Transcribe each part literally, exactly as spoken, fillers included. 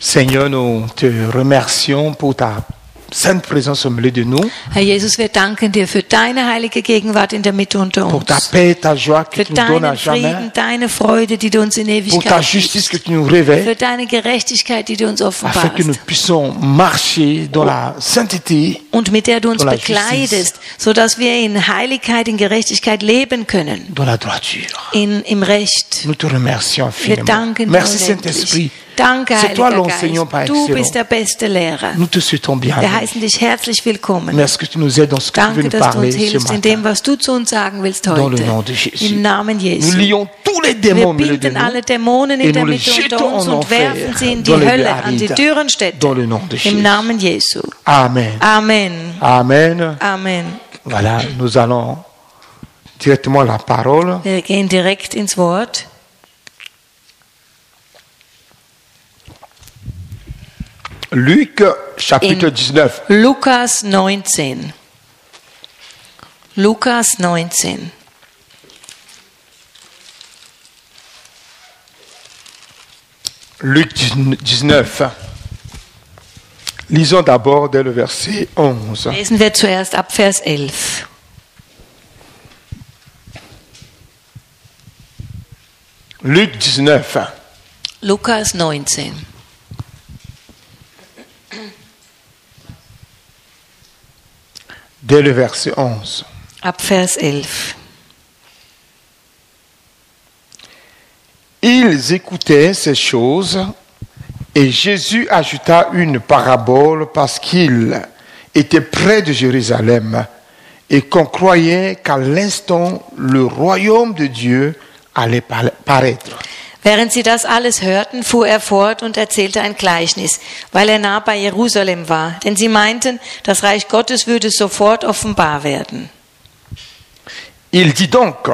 Seigneur, nous te remercions pour ta sainte présence au milieu de nous. Herr Jesus, wir danken dir für deine heilige Gegenwart in der Mitte unter Pour ta uns. paix, ta joie que Für tu nous donnes à deinen jamais. Frieden, deine Freude, die du uns in Pour ta Ewigkeit justice que gibst. tu nous révèles. Für deine Gerechtigkeit, die du uns Afin offenbarst. que nous puissions marcher dans la sainteté. Und mit der du uns Dans la bekleidest, sodass wir in Heiligkeit, in Gerechtigkeit leben können. Dans la droiture. In, Im Recht. Nous te remercions Wir infiniment. danken dir Merci unendlich. Saint-Esprit. Danke, C'est toi Heiliger l'enseignant par Geist. Du excellence. bist der beste Lehrer. Nous te souhaitons bien. Wir heißen dich herzlich willkommen. Merci que tu nous aides dans ce que tu veux Danke, nous dass du parler uns ce hilfst in matin. dem, was du zu uns sagen willst Dans le heute. nom de Jésus. Im Namen Nous Jesu. lions tous les Wir démons au milieu de binden alle nous Dämonen et in der nous les Mitte unter jetons uns en und enfer werfen sie in die dans les Hölle, an die Arides. Dürrenstädte. Dans le nom de Jésus. Im Namen Jesu. Amen. Amen. Amen. Amen. Voilà, nous allons directement à la parole. Wir gehen direkt ins Wort. Luc, chapitre In dix-neuf. Lukas neunzehn. Lukas neunzehn. Luc dix-neuf. Lisons d'abord dès le verset onze. Lesen wir zuerst ab Vers elf. Luc dix-neuf. Lukas neunzehn. Dès le verset onze. Ab Vers elf. Ils écoutaient ces choses et Jésus ajouta une parabole parce qu'il était près de Jérusalem et qu'on croyait qu'à l'instant le royaume de Dieu allait paraître. Während sie das alles hörten, fuhr er fort und erzählte ein Gleichnis, weil er nah bei Jerusalem war. Denn sie meinten, das Reich Gottes würde sofort offenbar werden. Il dit donc,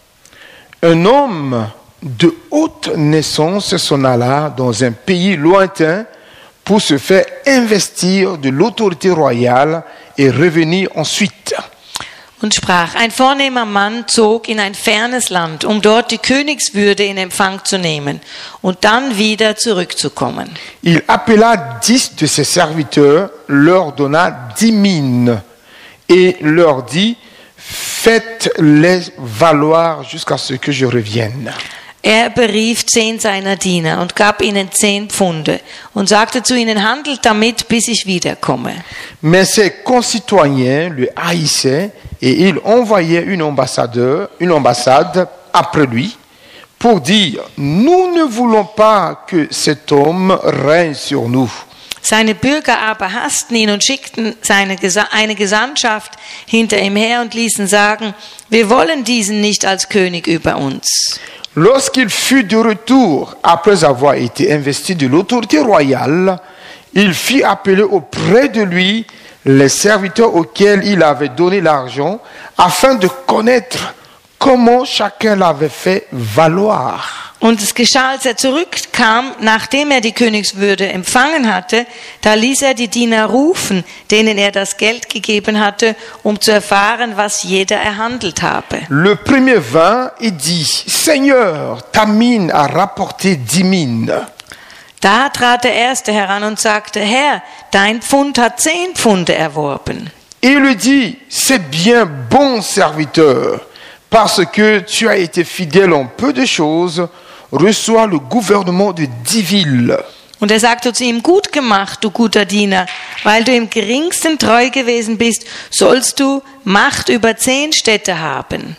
un homme de haute naissance s'en alla dans un pays lointain pour se faire investir de l'autorité royale et revenir ensuite. Und sprach, ein vornehmer Mann zog in ein fernes Land, um dort die Königswürde in Empfang zu nehmen und dann wieder zurückzukommen. Il appela dix de ses serviteurs, leur donna dix mines et leur dit, faites-les valoir jusqu'à ce que je revienne. Er berief zehn seiner Diener und gab ihnen zehn Pfunde und sagte zu ihnen, handelt damit, bis ich wiederkomme. Mais ses concitoyens le haïssaient et ils envoyaient une ambassadeur, une ambassade après lui pour dire, nous ne voulons pas que cet homme règne sur nous. Seine Bürger aber hassten ihn und schickten seine, eine Gesandtschaft hinter ihm her und ließen sagen, wir wollen diesen nicht als König über uns. Lorsqu'il fut de retour, après avoir été investi de l'autorité royale, il fit appeler auprès de lui les serviteurs auxquels il avait donné l'argent, afin de connaître comment chacun l'avait fait valoir. Und es geschah, als er zurückkam, nachdem er die Königswürde empfangen hatte, da ließ er die Diener rufen, denen er das Geld gegeben hatte, um zu erfahren, was jeder erhandelt habe. Le premier vint et dit, Seigneur, ta mine a rapporté dix mines. Da trat der Erste heran und sagte, Herr, dein Pfund hat zehn Pfunde erworben. Et il lui dit, c'est bien, bon serviteur, parce que tu as été fidèle en peu de choses, reçois le gouvernement de dix villes. Und er sagte zu ihm, gut gemacht, du guter Diener, weil du im geringsten treu gewesen bist, sollst du Macht über zehn Städte haben.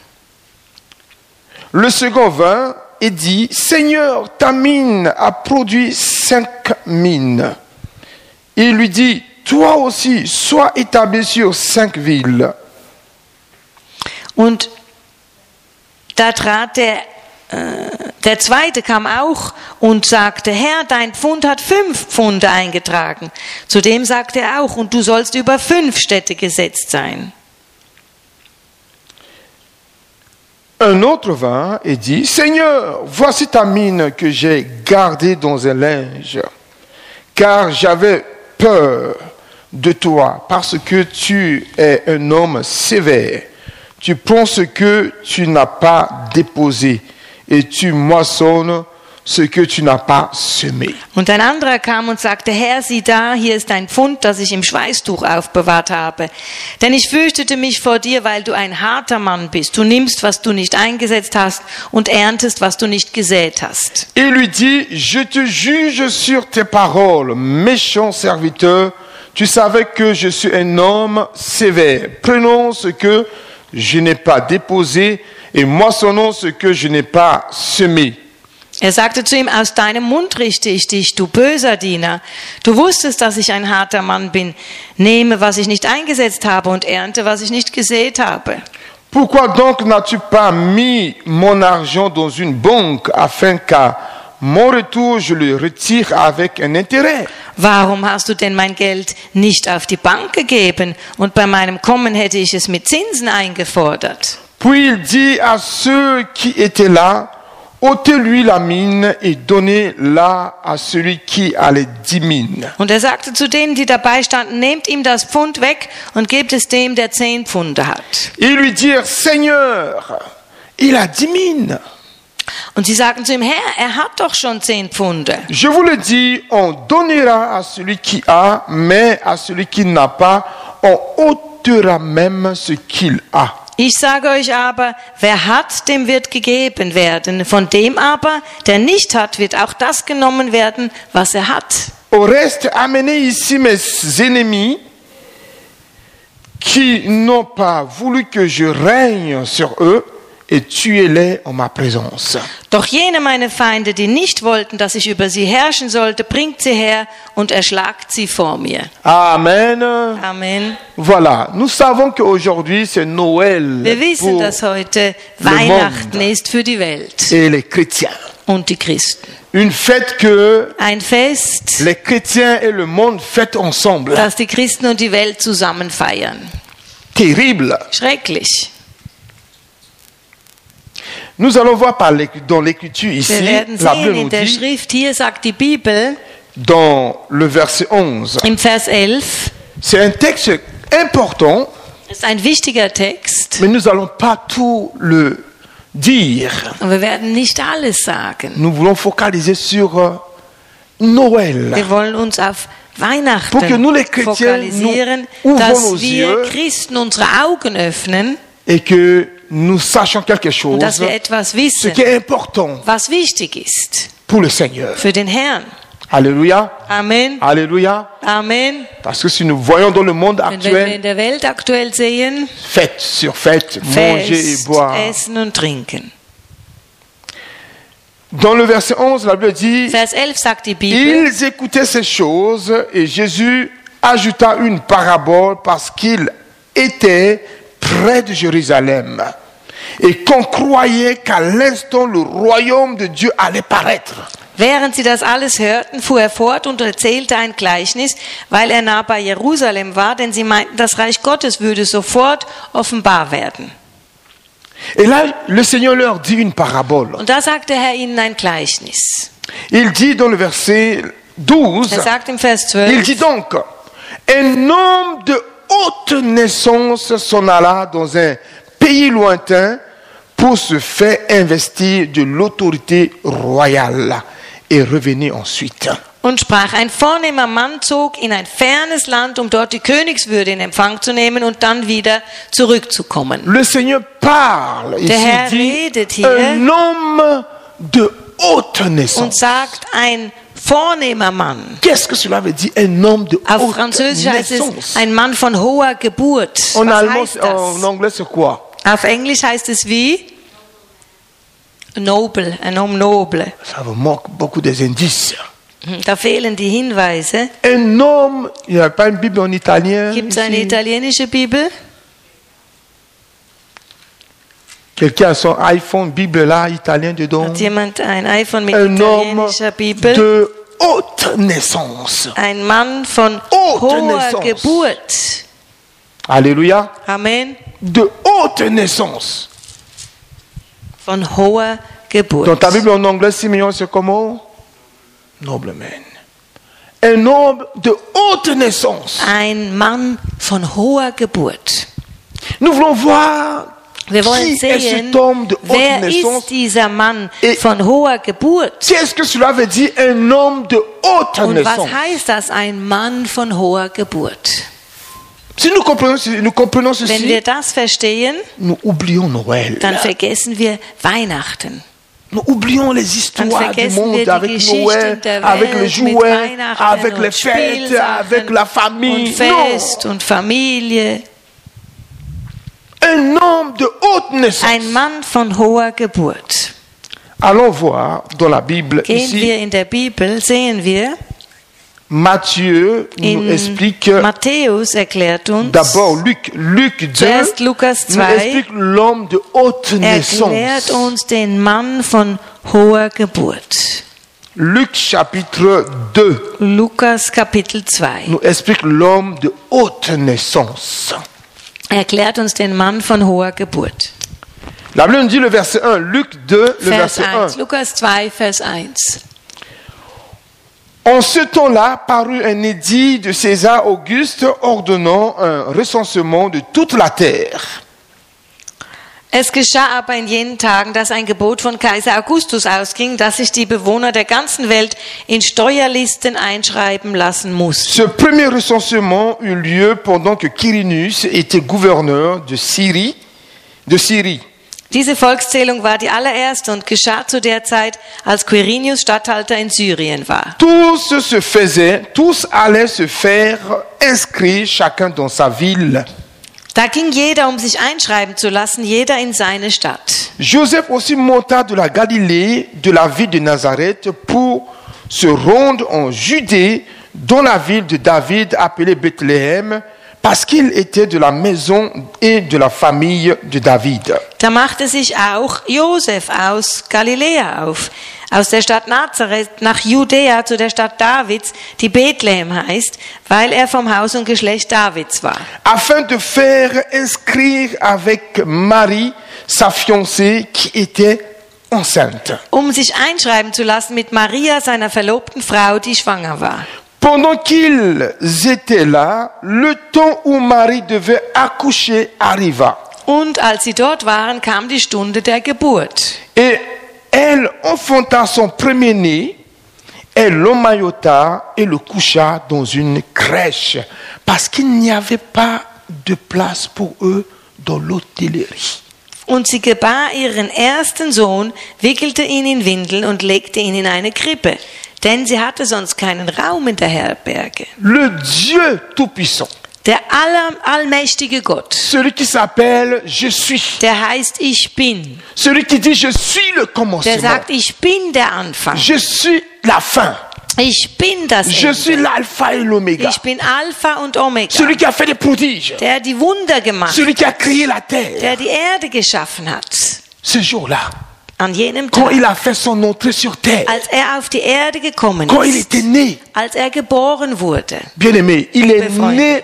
Le second vint et dit, Seigneur, ta mine a produit cinq mines. Et il lui dit, toi aussi, sois établi sur cinq villes. Und da trat der, äh, der Zweite kam auch und sagte, Herr, dein Pfund hat fünf Pfunde eingetragen. Zudem sagte er auch, und du sollst über fünf Städte gesetzt sein. Un autre vint et dit, Seigneur, voici ta mine que j'ai gardée dans un linge, car j'avais peur de toi, parce que tu es un homme sévère. Tu prends ce que tu n'as pas déposé, et tu moissonnes ce que tu n'as pas semé. Und ein anderer kam und sagte, Herr, sieh da, hier ist ein Pfund, das ich im Schweißtuch aufbewahrt habe. Denn ich fürchtete mich vor dir, weil du ein harter Mann bist. Du nimmst, was du nicht eingesetzt hast und erntest, was du nicht gesät hast. Il lui dit, je te juge sur tes paroles, méchant serviteur. Tu savais que je suis un homme sévère. Prenons ce que je n'ai pas déposé et moissonnons ce que je n'ai pas semé. Er sagte zu ihm, aus deinem Mund richte ich dich, du böser Diener. Du wusstest, dass ich ein harter Mann bin. Nehme, was ich nicht eingesetzt habe und ernte, was ich nicht gesät habe. Pourquoi donc n'as-tu pas mis mon argent dans une banque afin qu'à mon retour je le retire avec un intérêt? Warum hast du denn mein Geld nicht auf die Bank gegeben und bei meinem Kommen hätte ich es mit Zinsen eingefordert? Puis il dit à ceux qui étaient là, ôtez-lui la mine et donnez-la à celui qui a les dix mines. Und er sagte zu denen, die dabei standen, nehmt ihm das Pfund weg und gebt es dem, der zehn Pfunde hat. Ils lui dirent, Seigneur, il a dix mines. Und sie sagten zu ihm, Herr, er hat doch schon zehn Pfunde. Je vous le dis, on donnera à celui qui a, mais à celui qui n'a pas, on ôtera même ce qu'il a. Ich sage euch aber, wer hat, dem wird gegeben werden. Von dem aber, der nicht hat, wird auch das genommen werden, was er hat. Au reste, amenez ici mes ennemis qui n'ont pas voulu que je règne sur eux et tuez-les en ma présence. Doch jene meine Feinde, die nicht wollten, dass ich über sie herrschen sollte, bringt sie her und erschlagt sie vor mir. Amen. Amen. Voilà, nous savons qu'aujourd'hui c'est Noël Wir wissen, pour dass heute le Weihnachten monde ist für die Welt et les chrétiens. und die Christen. Une fête que Ein Fest, les chrétiens et le monde fêtent ensemble. das die Christen und die Welt zusammen feiern. Terrible. Schrecklich. Nous allons voir par l'éc- dans l'écriture ici, Wir werden la sehen Bible in nous der dit, Schrift, hier sagt die Bibel dans le verset onze, im Vers elf, c'est un texte important, das ist ein wichtiger Text, mais nous n'allons pas tout le dire. und wir werden nicht alles sagen. Nous voulons focaliser sur euh, Noël. Wir wollen uns auf Weihnachten Pour que nous, les chrétiens, fokalisieren, nous ouvrons dass nos wir yeux Christen unsere Augen öffnen et que nous sachions quelque chose, und dass wir etwas ce wissen, qui est important was wichtig ist pour le Seigneur. für den Herrn. Alléluia. Amen. Alléluia. Amen. Parce que si nous voyons dans le monde Wenn wir in actuel, der Welt aktuell sehen, fête sur fête, manger et Fest, boire. Essen und Trinken. Dans le verset onze, la Bible dit, Vers elf sagt die Bibel, ils écoutaient ces choses et Jésus ajouta une parabole parce qu'il était près de Jérusalem et qu'on croyait qu'à l'instant le royaume de Dieu allait paraître. während sie das alles hörten, fuhr er fort und erzählte ein Gleichnis, weil er nah bei Jerusalem war, denn sie meinten, das Reich Gottes würde sofort offenbar werden. Et là, le Seigneur leur dit une parabole. Und da sagt der Herr ihnen ein Gleichnis. Il dit dans le verset douze, Er sagt im Vers il zwölf, dit donc, un homme de haute naissance s'en alla dans un pays lointain pour se faire investir de l'autorité royale et revenir ensuite. und sprach, ein vornehmer Mann zog in ein fernes Land, um dort die Königswürde in Empfang zu nehmen und dann wieder zurückzukommen. Le Seigneur parle ici, Der Herr dit redet hier un homme de haute und naissance. sagt, ein vornehmer Mann. Qu'est-ce que cela veut dire, un homme de Auf haute Französisch heißt es naissance? ein Mann von hoher Geburt. En Was allemand, heißt en das? anglais, c'est quoi? Auf Englisch heißt es wie? Noble, ein homme noble. Ça vous manque beaucoup des indices. Da fehlen die Hinweise. Un homme, il n'y a pas une Bible en italien. Gibt es eine ici? italienische Bibel? Quelqu'un a son iPhone, Bible là, italien dedans. Hat jemand ein iPhone mit Un homme italienischer Bibel? de haute naissance. Ein Mann von Haute hoher naissance. Geburt. Alléluia. Amen. De haute naissance. Von hoher Geburt. Dans ta Bible en anglais, Simeon, c'est comment? Noble man. Un homme de haute naissance. Ein Mann von hoher Geburt. Nous voulons voir Wir wollen Qui est sehen, cet homme de haute wer naissance? ist dieser Mann Et- von hoher Geburt? Qu'est-ce que cela veut dire, un homme de haute Und was naissance? heißt das, ein Mann von hoher Geburt? Si nous comprenons, ce- nous comprenons Wenn ceci, wir das verstehen, nous oublions Noël. dann vergessen wir Weihnachten. Nous oublions les Dann histoires du vergessen wir monde die avec Geschichten Noël, der avec les Welt mit jouets, Weihnachten avec les und fêtes, Spielsachen avec la famille. und Fest und Familie. Non, un homme de haute naissance. Ein Mann von hoher Geburt. Allons voir dans la Bible Gehen ici. wir in der Bibel, sehen wir, Matthieu nous in explique Matthäus erklärt uns, d'abord Luc, Luc deux zuerst Lukas nous zwei, explique l'homme de haute erklärt naissance. uns den Mann von hoher Geburt. Luc chapitre deux Lukas Kapitel zwei nous explique l'homme de haute naissance. erklärt uns den Mann von hoher Geburt. La Bible nous dit le verset un, Luc deux, le Vers verset un. eins, Lukas zwei, Vers eins. En ce temps-là parut un édit de César Auguste ordonnant un recensement de toute la terre. Es geschah aber in jenen Tagen, dass ein Gebot von Kaiser Augustus ausging, dass sich die Bewohner der ganzen Welt in Steuerlisten einschreiben lassen mussten. Ce premier recensement eut lieu pendant que Quirinus était gouverneur de Syrie, de Syrie. Diese Volkszählung war die allererste und geschah zu der Zeit, als Quirinius Statthalter in Syrien war. Tous se faisaient, tous allaient se faire inscrire chacun dans sa ville. Da ging jeder, um sich einschreiben zu lassen, jeder in seine Stadt. Joseph aussi monta de la Galilée, de la ville de Nazareth, pour se rendre en Judée, dans la ville de David appelée Bethléem, parce qu'il était de la maison et de la famille de David. Da machte sich auch Josef aus Galiläa auf, aus der Stadt Nazareth nach Judäa zu der Stadt Davids, die Bethlehem heißt, weil er vom Haus und Geschlecht Davids war. Afin de faire inscrire avec Marie, sa fiancée, qui était enceinte. Um sich einschreiben zu lassen mit Maria, seiner verlobten Frau, die schwanger war. Pendant qu'ils étaient là, le temps où Marie devait accoucher arriva. Und als sie dort waren, kam die Stunde der Geburt. Et elle enfanta son premier-né, elle l'emmaillota et le coucha dans une crèche, parce qu'il n'y avait pas de place pour eux dans l'hôtellerie. Und sie gebar ihren ersten Sohn, wickelte ihn in Windeln und legte ihn in eine Krippe, denn sie hatte sonst keinen Raum in der Herberge. Le Dieu Tout-Puissant, Der aller, allmächtige Gott, celui qui s'appelle Je suis, der heißt Ich Bin, celui qui dit Je suis le der commencement, sagt, ich bin der Anfang, Je suis la fin, ich bin das Je suis Ende, l'alpha et l'oméga, ich bin Alpha und Omega, celui qui a fait des prodiges, der die Wunder gemacht, celui qui a créé la terre. der die Erde geschaffen hat. Ce jour-là, An jenem quand Tag, il a fait son entrée sur terre, als er auf die Erde gekommen quand il ist, était né, als er geboren wurde, bien-aimé, il est Befreundet. né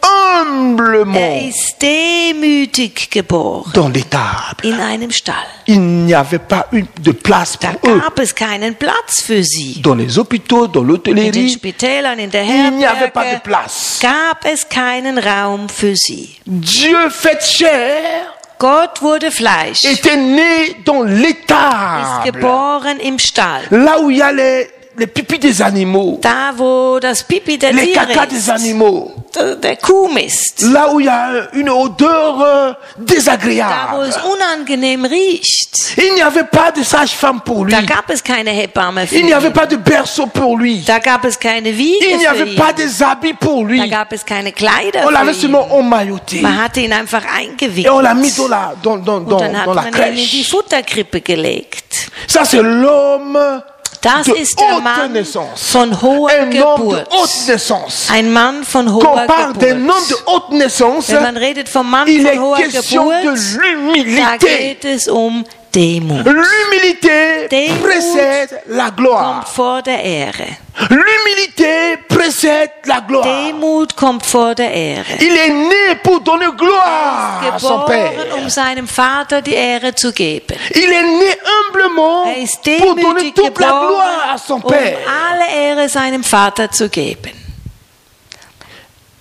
humblement er ist demütig geboren dans l'étable. in einem Stall. Il n'y avait pas une de place Da pour eux. gab es keinen Platz für sie. Dans les hôpitaux, dans In den l'hôtellerie, Spitälern, in der il n'y avait pas de Herberge place. gab es keinen Raum für sie. Dieu fait chair Gott wurde Fleisch, ist était né dans l'étable. geboren im Stall. Là où il y a les, les pipis des animaux, Da, wo das Pipi der les Tiere caca des ist, animaux. der der Kuhmist, Là où il y a une odeur euh, da, wo désagréable. es unangenehm riecht. Il n'y avait pas de sage-femme pour lui. Da gab es keine Hebamme für Il n'y avait ihn. pas de berceau pour lui. Da gab es keine Wiege Il n'y für avait pas ihn. des habits pour lui. Da gab es keine Kleider On für l'avait ihn. seulement emmailloté. Man hatte ihn einfach Et on l'a mis eingewickelt. dans la, dans, dans, Und dans, dann hat dans la man ihn in die crèche. Futterkrippe gelegt. Ça, c'est l'homme Das de ist der haute Mann naissance. von hoher Un homme de Geburt. haute naissance. Ein Mann von Quand hoher on parle d'un homme de Geburt. haute naissance, Wenn man redet vom Mann il est von hoher question de Geburt, da l'humilité. geht es um Demut. L'humilité Demut précède la gloire. Kommt vor der Ehre. L'humilité précède la gloire. Demut kommt vor der Ehre. Il est né pour donner gloire à son Geboren, Père. um seinem Vater die Ehre zu geben. Il est né humblement Er ist pour donner demütig toute la gloire à geboren, son um Père. alle Ehre seinem Vater zu geben.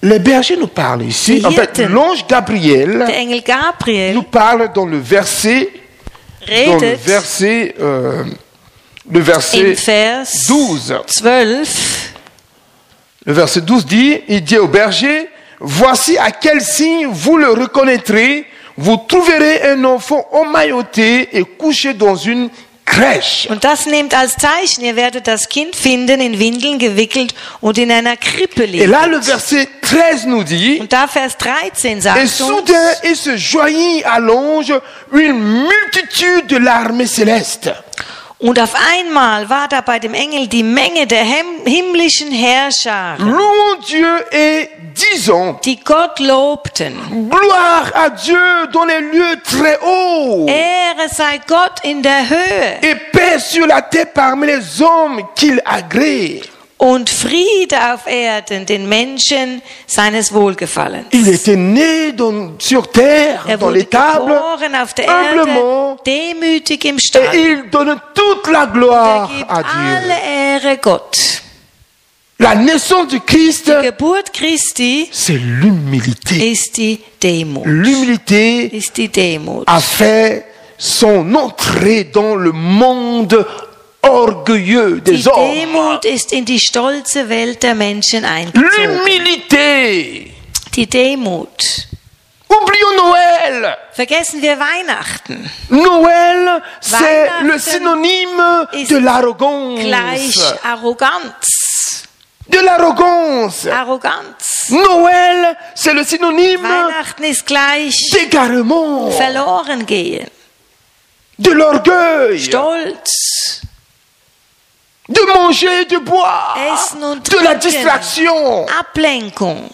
les bergers nous parlent ici. Die En fait, Hirten. l'ange Gabriel Der Engel Gabriel nous parle dans le verset, dans le redet verset, euh, le in verset Vers douze. zwölf. Le verset douze dit, il dit au berger, voici à quel signe vous le reconnaîtrez, vous trouverez un enfant emmailloté et couché dans une crèche. Und das nehmt als Zeichen, ihr werdet das Kind finden, in Windeln gewickelt und in einer Krippe Et liegen. là, le verset treize nous dit, Und da Vers dreizehn et sagt uns, soudain, il se joignit à l'ange une multitude de l'armée céleste. und auf einmal war da bei dem Engel die Menge der hem- himmlischen Herrscher, Louons Dieu et disons, die Gott lobten. gloire à Dieu dans les lieux très hauts, Ehre sei Gott in der Höhe et paix sur la terre parmi les hommes qu'il agrée. und Friede auf Erden den Menschen seines Wohlgefallens. Il était né dans- sur terre, Er dans wurde l'étable, geboren auf der humblement, Erde, demütig im et Stall. il donne toute la Er gloire gibt à Dieu. alle Ehre Gott. La naissance du Christ, Die Geburt Christi c'est l'humilité. ist die Demut. L'humilité Ist die Demut. a fait son entrée dans le monde orgueilleux Die des hommes. Demut ist in die stolze Welt der Menschen eingezogen. L'humilité. Die Demut. Oublions Noël. Vergessen wir Weihnachten. Noël, c'est Weihnachten le synonyme ist de l'arrogance. Gleich Arroganz. De l'arrogance. Arroganz. Noël, c'est le synonyme Weihnachten ist gleich d'égarement, verloren gehen. de l'orgueil, Stolz. de manger, de boire, Essen und de la trinken. distraction. Ablenkung.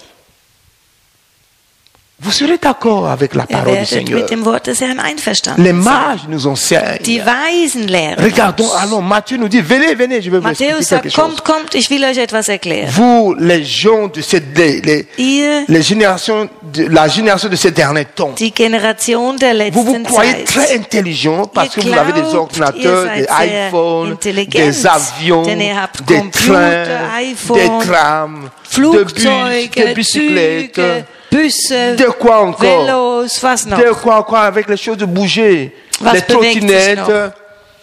Vous serez d'accord avec la Ihr parole du werdet Seigneur. mit dem Wort des Herrn einverstanden Les sein. mages nous enseignent. Die Weisen lehren Regardons, uns. allons, Matthieu nous dit, venez, venez, je vais vous expliquer Matthäus quelque sagt, chose. kommt, kommt, ich will euch etwas erklären. Vous, les gens de cette, les, les, Ihr, les générations, de, la génération de ces derniers temps, die Generation der vous vous letzten croyez très Zeit, intelligent parce Ihr que vous avez des glaubt, ordinateurs, ihr des seid sehr iPhones, intelligent, des avions, denn ihr habt des Computer, trains, iPhone, des trams, de bus, Flugzeuge, des bicyclettes, Züge, Busse, de quoi encore? Velos, was noch? De quoi encore avec les choses de bouger, Was les bewegt sich trottinettes, noch?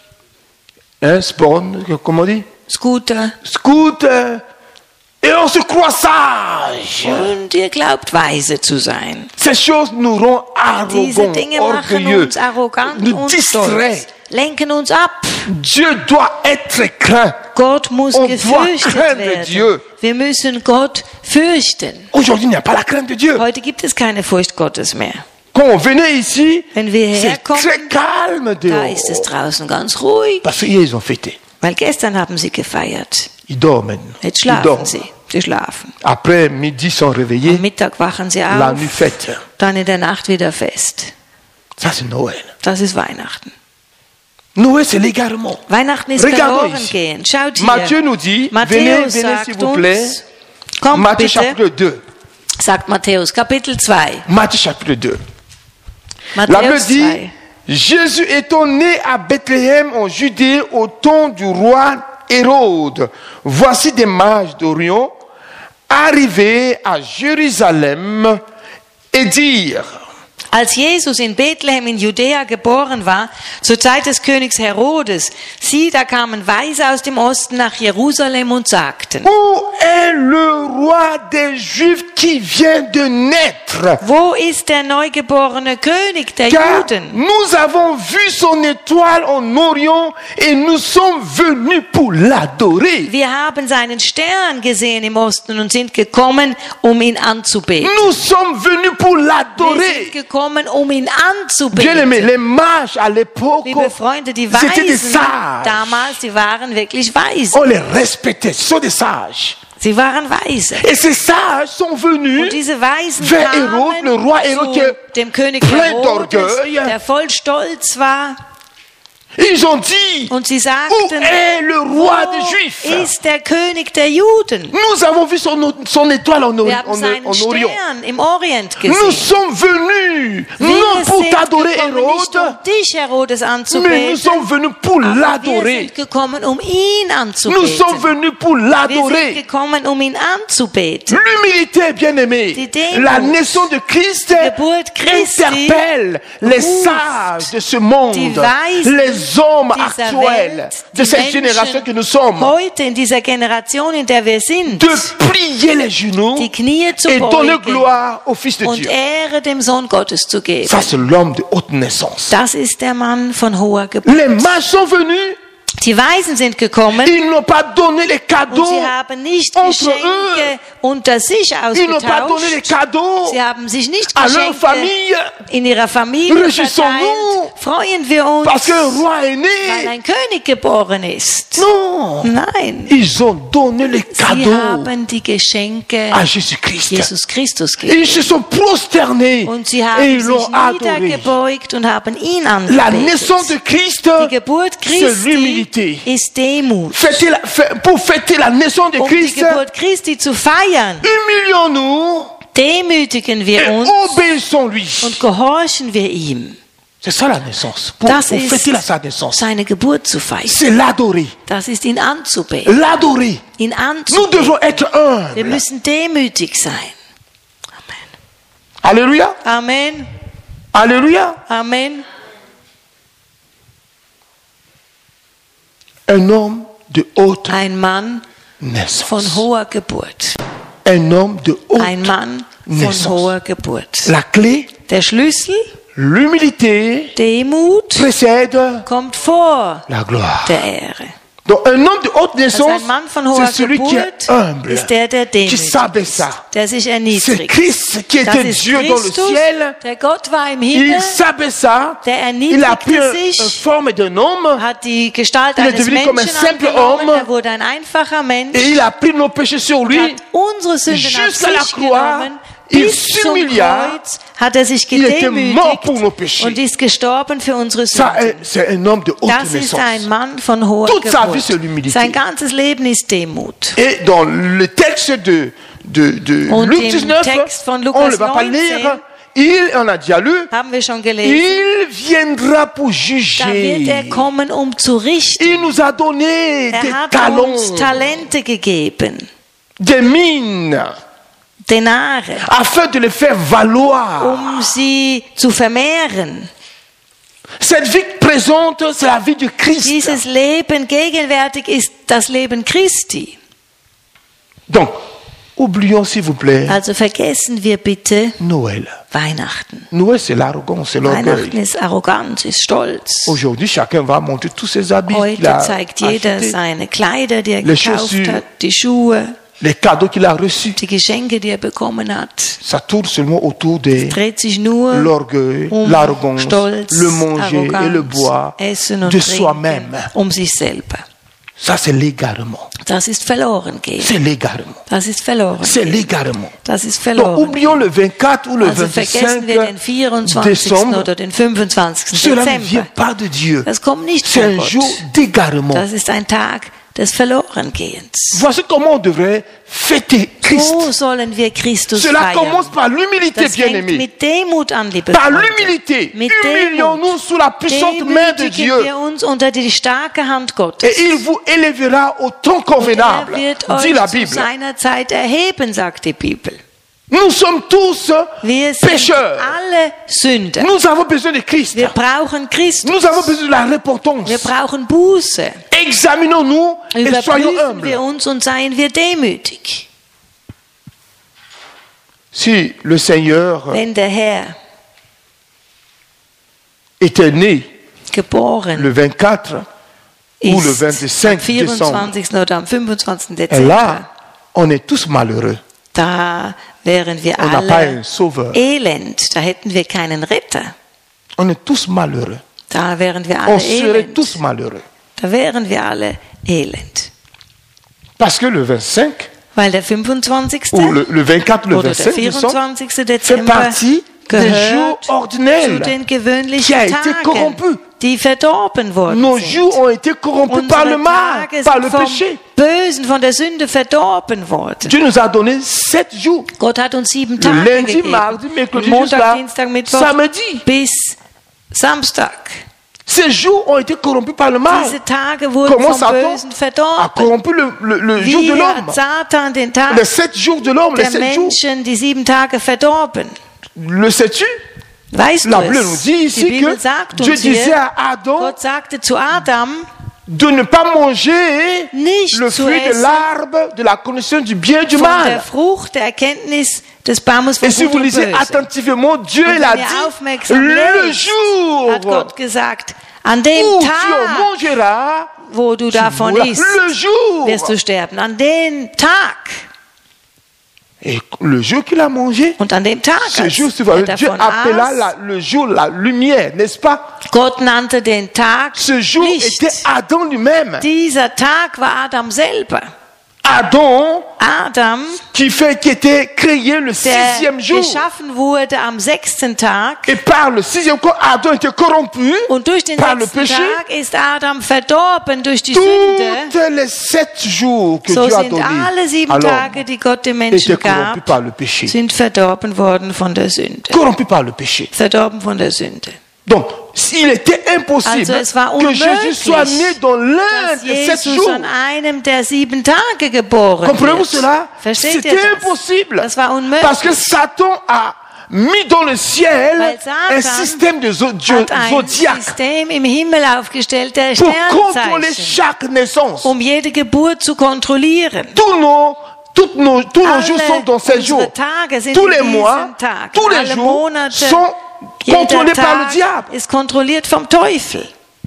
hein, spawn, comment on dit? Scooter. Scooter. Et on se croit sage. Und ihr glaubt, weise zu sein. Ces choses nous rendent Diese arrogants, Dinge machen orgueilleux, uns arrogant nous und distraient. stolz, lenken uns ab. Dieu doit être craint. Gott muss On doit gefürchtet craindre werden. Dieu. Wir müssen Gott fürchten. Aujourd'hui, il n'y a pas la crainte de Dieu. Heute gibt es keine Furcht Gottes mehr. Quand on venait ici, Wenn wir c'est herkommen, très calme da dehors. ist es draußen ganz ruhig. Parce qu'hier, ils ont fêté. Weil gestern haben sie gefeiert. Ils dorment. Jetzt Ils schlafen dorment. sie. Sie schlafen. Après midi, ils sont réveillés. Am Mittag wachen sie La auf, nuit fête. dann in der Nacht wieder fest. Ça, c'est Noël. Das ist Weihnachten. Noël, c'est l'égarement. Weihnachten ist Regardons verloren ici. gehen. Schaut hier. Matthieu nous dit, venez, Matthäus venez sagt s'il vous plaît. uns, kommt Matthieu bitte, chapitre deux. sagt Matthäus, Kapitel zwei. Matthieu chapitre deux. La Bible Matthäus dit, zwei. Jésus étant né à Bethléem en Judée au temps du roi Hérode. Voici des mages d'Orient arrivés à Jérusalem et dire, Als Jesus in Bethlehem in Judäa geboren war, zur Zeit des Königs Herodes, sieh, da kamen Weise aus dem Osten nach Jerusalem und sagten, où est le roi des Juifs qui vient de naître? wo ist der neugeborene König der Car Juden? nous avons vu son étoile en Orient et nous sommes venus pour l'adorer. Wir haben seinen Stern gesehen im Osten und sind gekommen, um ihn anzubeten. Nous sommes venus pour Wir sind l'adorer. gekommen, um ihn Bien aimé, anzubeten. les mages à l'époque, Liebe Freunde, die c'était des Weisen sages. damals, die waren wirklich On weise. les respectait, ce sont des sages. Sie waren weise. Et ces sages sont Und venus diese Weisen vers Hérode, le kamen roi Hérode, qui zu est dem König plein Herodes, d'orgueil. der voll Stolz war. Ils ont dit, Und sie où sagten, est le roi des wo Juifs? ist der König der Juden? Nous avons vu son, son étoile en, Wir haben en, seinen en Orient. Stern im Orient Nous gesehen. sommes venus, Wir non pour sind t'adorer, gekommen, nicht Hérode, um dich, Herodes, mais nous anzubeten, sommes venus pour aber wir l'adorer. sind gekommen, um ihn Nous sommes anzubeten. venus pour Wir sind l'adorer. gekommen, um ihn anzubeten. L'humilité, bien-aimé, Die Demut, la naissance de Christ die Geburt Christi interpelle les ruft sages de ce monde, die Weisen les hommes dieser actuels Welt, de die cette génération que nous sommes, heute in dieser Generation, in der wir sind, de plier les genoux die Knie zu et donner beugen gloire au Fils de und Dieu. Ehre dem Sohn Gottes zu geben. Ça, c'est l'homme de haute naissance. Das ist der Mann von hoher Geburt. Les mages sont venus, Die Weisen sind gekommen ils n'ont pas donné les cadeaux, und sie haben nicht entre Geschenke unter sich ils n'ont pas donné les ausgetauscht. cadeaux Sie haben sich nicht à leur Geschenke famille, in ihrer Familie Réjouissons-nous, verteilt. Freuen wir uns, parce qu'un roi est weil né. ein König geboren ist. Non, Nein, ils ont donné les sie cadeaux haben die Geschenke à Jésus-Christ. Jesus Christus Et gegeben. ils se sont prosternés Und sie et haben ils l'ont sich adoré. niedergebeugt und haben ihn La naissance de angebetet. Christ, Die Geburt c'est Christi l'humilité. ist Demut. Fêter la- fê- pour fêter la naissance de Um die Christ, Geburt Christi zu feiern, humilions-nous demütigen et wir uns obéissons-lui. und gehorchen wir ihm. C'est ça la naissance. Pour, Das pour ist fêter la, sa naissance, seine Geburt zu feiern. c'est l'adorer. Das ist ihn anzubeten. L'adorer. Ihn Nous devons anzubeten. être Wir humbles. müssen demütig sein. Alléluia. Amen. Alléluia. Amen. Un homme de haute Ein Mann von naissance. hoher Geburt. Un homme de Ein haute Mann von naissance. hoher Geburt. La clé, Der Schlüssel, l'humilité Demut, précède kommt vor la gloire. der Ehre. Donc un homme de haute Also naissance, ein Mann von hoher c'est celui qui est Geburt humble, ist der, der qui demütig s'abaissa. ist, der sich C'est erniedrigt. Christ qui Das était ist Dieu dans le Christus, ciel. der Gott war im Il Himmel, s'abaissa, der il a pris erniedrigte un- sich, une forme d'un homme hat die Gestalt Il est eines devenu comme un Menschen simple angenommen, homme. er wurde ein einfacher Mensch, et il a pris nos péchés sur lui. hat unsere Sünden auf jusqu'à la sich croix, genommen, il bis zum s'humilia, Kreuz hat er sich il était mort pour nos gedemütigt péchés. und ist gestorben für unsere Ça, Sünden. est- c'est un homme de haute Das ist ein naissance. Mann von hoher Toute sa vie, c'est Geburt. l'humilité. Sein ganzes Leben ist Demut. Et dans le texte de, de, de Und Luc im dix-neuf, Text von on Lukas ne va pas le neunzehn, lire, il, on a déjà lu, Haben wir schon gelesen. il viendra pour Da wird er juger. kommen, um zu richten. Il nous a donné Er des hat talents, uns Talente gegeben, des mines, Denare, afin de les faire valoir. um sie zu vermehren. Cette vie présente, c'est la vie de Christ. Dieses Leben gegenwärtig ist das Leben Christi. Donc, oublions s'il vous plaît Also vergessen wir bitte Noël. Weihnachten. Noël, c'est l'arrogance, c'est l'orgueil. Weihnachten ist Arroganz, ist Stolz. Aujourd'hui, chacun va montrer tous ses habits qu'il Heute a zeigt jeder achetés, seine Kleider, die er Les gekauft chaussures. hat, die Schuhe, les cadeaux qu'il a reçus. die Geschenke, die er bekommen hat. Ça tourne seulement autour de Dreht sich nur l'orgueil, um l'arrogance, Stolz, le manger Arroganz, et le boire Essen und de Trinken, soi-même. um sich selber. Ça, c'est l'égarement. Das ist verloren gehen. C'est l'égarement. Das ist verloren. C'est l'égarement. Das ist Donc, verloren. oublions le vingt-quatre ou le Also vergessen wir den vingt-cinq vierundzwanzigsten décembre. oder den fünfundzwanzigsten Cela ne vient Dezember. pas de Dieu. Das kommt nicht C'est von un Gott. jour d'égarement. Das ist ein Tag des Verlorengehens. Voici comment on devrait fêter Christ. So sollen wir Christus Cela commence feiern. par l'humilité, Das fängt bien-aimé. mit Demut an, liebe Par Freunde. l'humilité, Mit humilions-nous sous la puissante main de Demütigen Dieu. wir uns unter die starke Hand Gottes. Et il vous élèvera au temps Er convenable, wird dit la euch zu Bible. seiner Zeit erheben, sagt die Bibel. Nous sommes tous Wir sind pécheurs. alle Sünder. Nous avons besoin de Christ. Wir brauchen Christus. Nous avons besoin de la repentance. Wir brauchen Buße. Examinons-nous et soyons Überprüfen wir humbles. uns und seien wir demütig. Si le Seigneur Wenn der Herr était né geboren le vingt-quatre ou le ist, vingt-cinq am décembre, vierundzwanzigsten oder am fünfundzwanzigsten et Dezember, là, on est tous malheureux. da wären wir On n'a pas un alle sauveur. elend. Da hätten wir keinen Retter. On est tous malheureux. Da wären wir On alle serait elend. tous malheureux. Da wären wir alle elend. Parce que le vingt-cinq Weil der fünfundzwanzigste ou le, le vingt-quatre ou le oder der vingt-cinq décembre vierundzwanzigste fait Dezember partie des jours gehört zu ordinaires den qui gewöhnlichen a été Tagen, corrompu. die verdorben worden Nos sind. jours ont été corrompus par le Unsere mal, Tage par sind le vom péché. Bösen, von der Sünde verdorben worden. Dieu nous a donné sept jours. Gott hat uns sieben Le Tage lundi, gegeben. mardi, mercredi, Montag, jusqu'à Dienstag, Mittwoch samedi. bis Samstag. Ces jours ont été corrompus par le mal. Diese Tage wurden Comment vom Satan Bösen a verdorben. corrompu le, le- le jour de Wie l'homme. hat Satan den Tag Les sept jours de l'homme, les der sept jours. Menschen die sieben Tage verdorben? Le sais-tu? Weißt La du Bible nous es? dit Die ici Bibel que sagt Dieu uns disait hier, à Adam Gott sagte zu Adam, de ne pas manger nicht le zu fruit de essen l'arbre de la connaissance du bien et du von der mal. Frucht der Erkenntnis des Baumes von Et si Gut vous und lisez Böse. attentivement, Dieu Und il a wenn ihr dit aufmerksam le lest, jour hat Gott gesagt, an dem où tu en Tag, mangeras, wo du davon voilà, isst, le jour. wirst du sterben. An dem Tag. Et le jour qu'il a mangé, Und an dem Tag, ce als jour, c'est er vrai, Dieu davon appela aß, la- le jour la lumière, n'est-ce pas? Gott nannte den Tag Ce jour Licht. était Adam lui-même. Dieser Tag war Adam selber. Adam, Adam, qui fait, qui était créé le der sixième jour. geschaffen wurde am sechsten Tag. Et par le sixième jour, Adam était corrompu Und durch den par le sechsten péché. Tag ist Adam verdorben durch die Sünde. Toutes les sept jours que So Dieu a sind donné alle sieben à l'homme Tage, die Gott dem étaient Menschen corrompus gab, par le péché. sind verdorben worden von der Sünde. Corrompus par le péché. Verdorben von der Sünde. Donc, il était impossible Also es war que Jésus unmöglich, soit né dans l'un dass de sept Jesus jours. an einem der sieben Tage geboren Comprenez-vous wird. cela? Versteht C'était ihr das? impossible. Das war unmöglich. Parce que Satan a mis dans le ciel Weil Satan un système de zo- hat ein zodiaque System im Himmel aufgestellt, der pour contrôler Sternzeichen, chaque naissance. um jede Geburt zu kontrollieren. Tous nos, toutes nos, tous nos Alle jours sont dans ces jours. unsere Tage sind Tous in les diesen mois, Tagen. tous les Alle jours Monate, sont jeder contrôlés par le Tag diable. ist kontrolliert vom Teufel.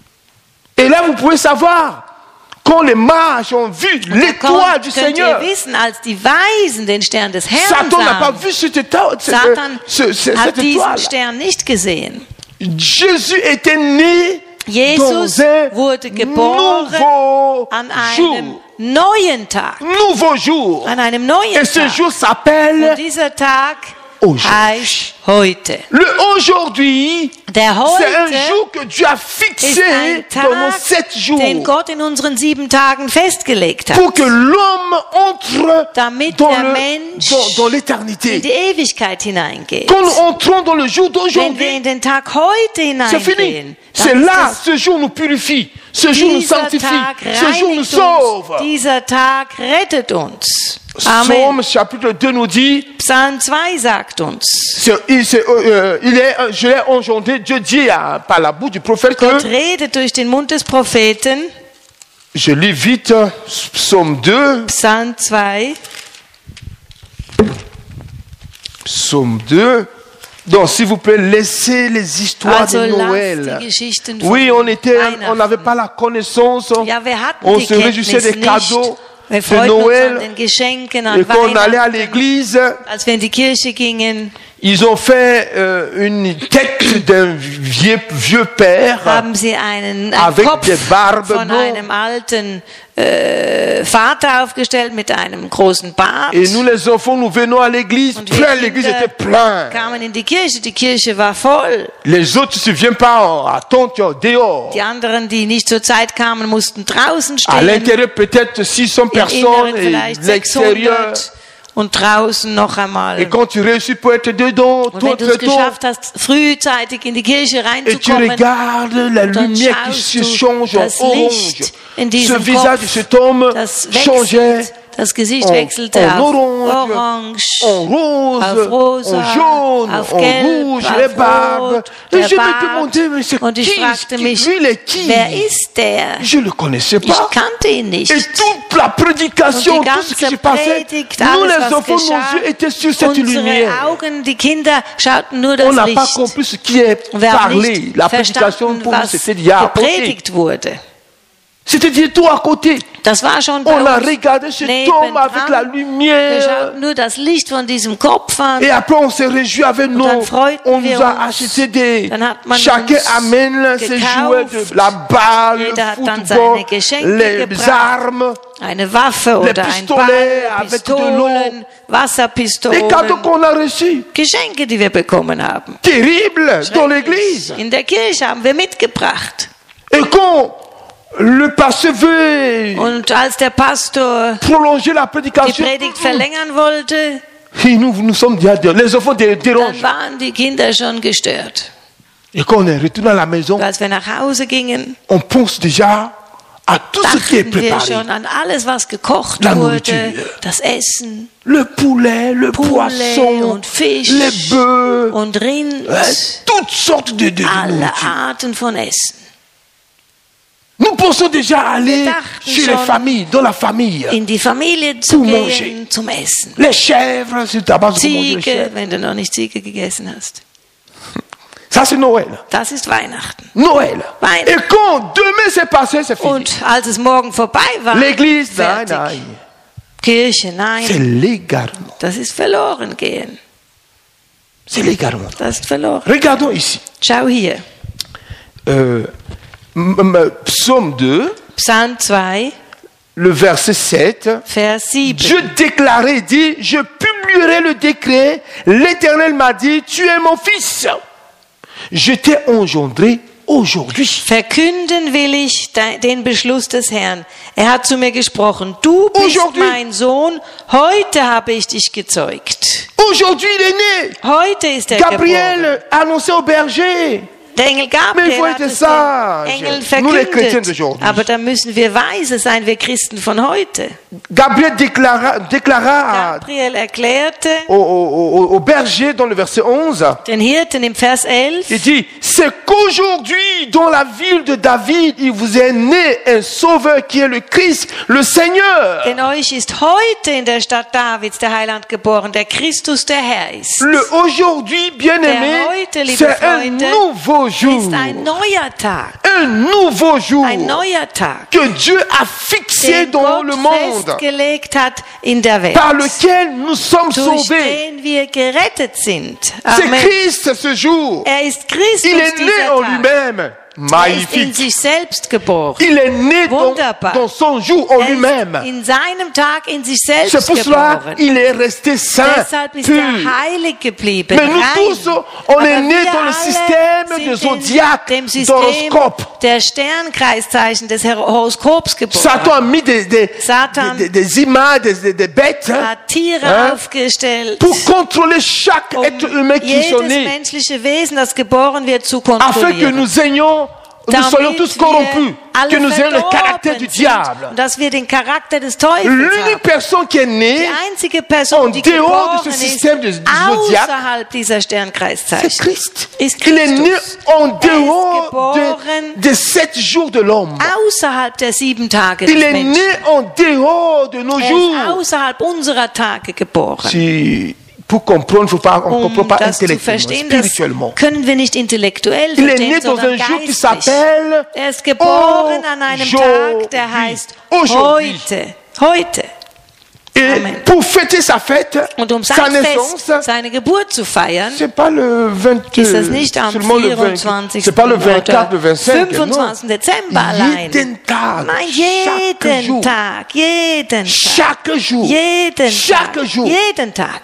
Et là, vous pouvez savoir, quand les mages ont vu Da l'étoile du könnt, könnt ihr Seigneur, wissen, als die Weisen den Stern des Herrn Satan n'a pas sahen, vu cette, étoile, cette, Satan ce- ce- hat cette diesen étoile. Stern nicht gesehen. Jésus était né Jesus dans un wurde geboren nouveau an einem jour. neuen Tag. Nouveau jour. An einem neuen Et ce Tag. jour s'appelle Und dieser Tag Aujourd'hui. heißt heute. le aujourd'hui. Der C'est un heute jour que Dieu a ist fixé ein dans nos Tag, sept jours den Gott in unseren sieben Tagen festgelegt hat, pour que l'homme entre damit dans der le- Mensch dans- dans in l'éternité. die Ewigkeit hineingeht. Quand nous entrons dans le jour Wenn wir d'aujourd'hui, in den Tag heute c'est fini. hineingehen, C'est dann ist là, das, ce jour nous purifie, ce jour nous dieser sanctifie, Tag ce jour nous reinigt sauve. uns, dieser Tag rettet uns. Amen. Psaume chapitre deux nous dit, Psalm zwei sagt uns, c'est- il, c'est, euh, il est, euh, je l'ai engendré, Dieu dit à- par la bouche du prophète Gott que, redet durch den Mund des Propheten, je lis vite, psaume deux, Psalm zwei, psaume deux. Donc, s'il vous plaît, laissez les histoires also de lasst Noël. die Geschichten von Oui, on était, on n'avait Weihnachten. pas la connaissance, Ja, wir hatten on die se réjouissait Kenntnis des nicht. cadeaux Wir de freuten uns an Noël. den Geschenken, Et an quand on allait à Weihnachten, l'église, als wir in die Kirche gingen, ils ont fait euh, une tête d'un vieux, vieux père haben sie einen, einen avec Kopf des barbes von blondes. einem alten äh, Vater aufgestellt mit einem großen Bart. Et nous, les enfants, nous venons à l'église, Und wir plein, l'église Kinder était plein. kamen in die Kirche, die Kirche war voll. Les autres ne se souviennent pas, oh, attends, tu es dehors. Die anderen, die nicht zur Zeit kamen, mussten draußen À stehen. l'intérieur, peut-être six cents Im personnes Inneren et vielleicht l'extérieur. sechshundert und draußen noch einmal. Et quand tu réussis pour être dedans, Und toi, wenn du très es tôt, geschafft hast, frühzeitig in die Kirche et tu reinzukommen, regardes la dann lumière qui schaust se du change en das orange. Licht in Ce diesem visage de Kopf, cet homme das changeait wechselt, das Gesicht en, wechselte en auf orange, orange, en rose, auf rosa, en jaune, auf en gelb, rouge, auf les barbes. rot, Et der je me Bart. demandais, mais c'est Und ich qui, fragte qui mich, lui, il est qui? wer ist der? Je ne le connaissais Ich pas. kannte ihn nicht. Et toute la prédication, Und die tout ce qui ganze se passait, Predigt, nous alles, les was enfants, nos geschah, yeux étaient sur cette unsere lumière. Augen, die Kinder schauten nur On das n'a pas Licht. compris ce qui est Und wir haben parlé. nicht La prédication verstanden, pour nous, was c'était d'y apporter. gepredigt wurde. C'était directement à côté. Das war schon bei On a uns regardé cet homme avec la nebendran. Wir lumière. schauten nur das Licht von diesem Kopf an. Et après, on s'est réjoui avec nous. dann freuten On wir nous a uns. acheté des. Dann hat man Chacun uns amène ses jouets, gekauft. de la balle, le Jeder hat dann football, seine Geschenke les gebracht. armes. Eine Waffe oder ein Pistolets Ball, avec de Pistolen, l'eau. Les cadeaux Wasserpistolen, qu'on a reçus. Geschenke, die wir bekommen haben. Terrible dans l'église. In der Kirche haben wir mitgebracht. Et quand le pasteur veut Und als der Pastor prolonger la die prédication, Predigt verlängern wollte, et nous, nous sommes déjà, les enfants dé- dann dérangent. waren die Kinder schon gestört. Et quand on est retourné à la maison, Und als wir nach Hause gingen, on pense déjà à tout ce qui est dachten wir préparé. schon an alles, was gekocht La wurde, nourriture. das Essen, Le poulet, le Poulet poisson, und Fisch les bœufs, und Rind, hein, toutes sortes de, de, de alle nourriture. Arten von Essen. Nous pensons déjà aller dachten chez les schon familles, dans la famille. In die Familie zu Pour gehen, manger. zum Essen. Les chèvres, c'est d'abord pour manger les Ziege, chèvres. wenn du noch nicht Ziege gegessen hast. Ça, c'est Noël. Das ist Weihnachten. Noël. Weihnachten. Et quand demain c'est passé, c'est fini. Und als es morgen vorbei war, L'église, nein, fertig. nein. Kirche, C'est nein, légalement. das ist verloren gehen. C'est légalement. Das ist verloren. Regardons ici. Schau hier, Euh, m- m- Psaume deux, Psalm zwei, le verset sept. Vers sieben. Je déclarai, dit, je publierai le décret. L'Éternel m'a dit, tu es mon fils. Je t'ai engendré aujourd'hui. Verkünden will ich de- den Beschluss des Herrn. Er hat zu mir gesprochen, du bist Aujourd'hui. mein Sohn, heute habe ich dich gezeugt. Aujourd'hui, il est né. Heute ist er geboren. Gabriel a annoncé au berger. Der Engel Mais il Gabriel faut hat être es sage. den Engeln Nous, les chrétiens verkündet. d'aujourd'hui. Aber da müssen wir weise sein, wir Christen von heute. Gabriel déclara, déclara à- Gabriel erklärte au, au- au- au berger dans le verset onze, den Hirten im Vers elf, il dit, c'est qu'aujourd'hui, dans la ville de David, il vous est né un sauveur qui est le Christ, le Seigneur. denn euch ist heute in der Stadt Davids der Heiland geboren, der Christus der Herr ist. Le aujourd'hui, bien-aimé, Der heute, liebe c'est un Freunde, nouveau jour. Ist ein neuer Tag, Un nouveau jour ein neuer Tag, que Dieu a fixé den dans Gott le monde, festgelegt hat in der Welt, par lequel nous sommes durch sauvés. den wir gerettet sind. C'est Amen. Christ ce jour. Er ist Christus, Il est né dieser en Tag. lui-même. Er ist in Magnifique. sich selbst geboren. Il est né dans, Wunderbar. dans son jour en Er lui-même. ist in seinem Tag in sich C'est selbst pour cela geboren. il est resté saint, Deshalb ist pur. er heilig geblieben, Mais nous rein. tous, on Aber est nés wir dans le alle système sind de in Zodiac, dem System d'horoscope. der Sternkreiszeichen des Horoskops geboren. Satan a mis des, des, Satan des, des- des images, des, des- des bêtes, hein, hat Tiere Hein? aufgestellt, pour contrôler chaque um être humain qui est jedes né, menschliche Wesen, das geboren wird, zu afin que kontrollieren. nous ayons, nous Damit soyons tous wir corrompus, alle que nous ayons le caractère verdorben du sind diable. und dass wir den Charakter des Teufels L'unique haben. personne qui est Die née, einzige Person, en die dehors geboren de ce ist, système de- du Zodiac, außerhalb dieser c'est Sternkreiszeichen, Christ. ist Il est né Christus. en Er ist dehors geboren de, des sept jours de l'homme. außerhalb der sieben Tage Il des est Menschen. né en dehors de nos Er ist jours. außerhalb unserer Tage geboren. Si, pour comprendre, faut pas, on ne comprend Um pas das zu intellectuellement, verstehen, das spirituellement. können wir nicht intellektuell Il est verstehen, né dans sondern un jour qui geistlich. s'appelle Er ist geboren an einem Tag, der heißt Aujourd'hui. heute. Heute. Et Amen. pour fêter sa fête, Und um sa sein naissance, Fest, seine Geburt zu feiern, c'est pas le vingt, ist das nicht am seulement le vingt, vierundzwanzigsten c'est pas le vingt-quatre, le oder vingt-cinq, fünfundzwanzigsten Dezember allein. Jeden Tag, Nein, chaque jeden jour, Tag, jeden Tag, chaque jour, jeden chaque Tag, jour. jeden Tag.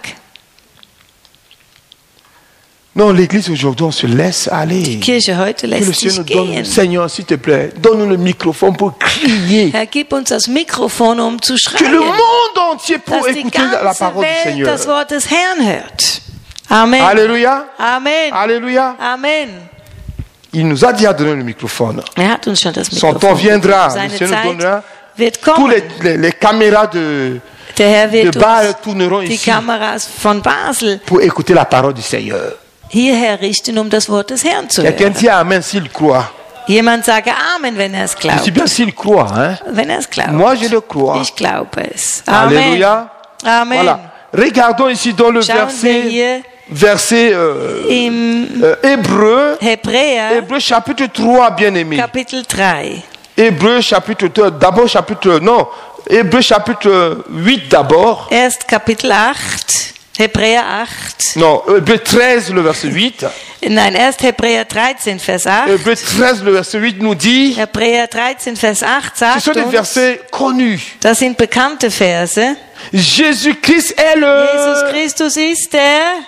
Non, l'église aujourd'hui, on se laisse aller. Die Kirche heute Que le lässt Seigneur sich nous donne, gehen. Seigneur, s'il te plaît, donne-nous le microphone pour crier. Herr, gib uns das Mikrofon, um zu Que le schreien, monde entier dass pour die écouter la ganze parole du Welt Seigneur. das Wort des Herrn hört. Amen. Alléluia. Amen. Alléluia. Amen. Il nous a déjà donné le microphone. Er hat uns schon das Son Mikrofon temps viendra. gegeben. Le Seine Seigneur nous Zeit donnera. wird Tous kommen. les, les, les caméras de, Der Herr de wird Bâle uns tourneront die ici Kameras von Basel pour écouter la parole du Seigneur. hierher richten, um das Wort des Herrn zu Quelqu'un hören. dit Amen s'il croit. Jemand sage Amen, wenn er es Je dis glaubt. bien s'il croit. Hein? Wenn er es glaubt. Moi, je le crois. Ich glaube es. Amen. Alléluia. Amen. Voilà. Regardons ici dans le Schauen wir verset, hier verset euh, im euh, Hébreu, Hebräer Hébreu chapitre trois, bien-aimé. Kapitel drei. Hébreux chapitre deux, d'abord chapitre, non, Hébreux chapitre huit d'abord. Erst Kapitel acht, Hebräer acht. Non, Hébreux treize, le verset huit. Nein, erst Hebräer dreizehn, Vers acht. Hébreux treize, le verset huit nous dit, Hebräer dreizehn, Vers acht ce sagt sont des uns, versets connus. das sind bekannte Verse. Jésus-Christ est le, Jesus Christus ist der,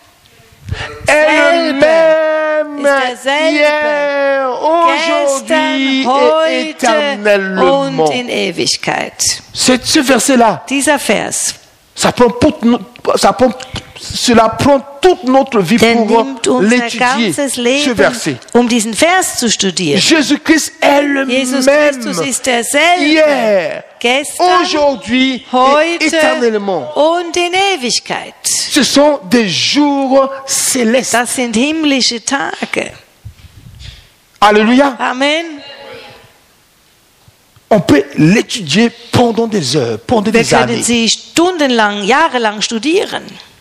est le même ist derselbe, hier, aujourd'hui gestern, et heute éternellement. und in Ewigkeit. C'est ce verset-là. Dieser Vers, Ça prend, toute no- ça prend, cela prend toute notre vie der pour nimmt unser l'étudier, ganzes ce Leben, verset. um diesen Vers zu studieren. Jésus-Christ est le Jesus même Christus ist derselbe, hier, gestern, aujourd'hui et heute éternellement. und in Ewigkeit. Ce sont des jours célestes. Das sind himmlische Tage. Alléluia. Amen. On peut l'étudier pendant des heures, pendant Wir des können années. sie stundenlang, jahrelang studieren.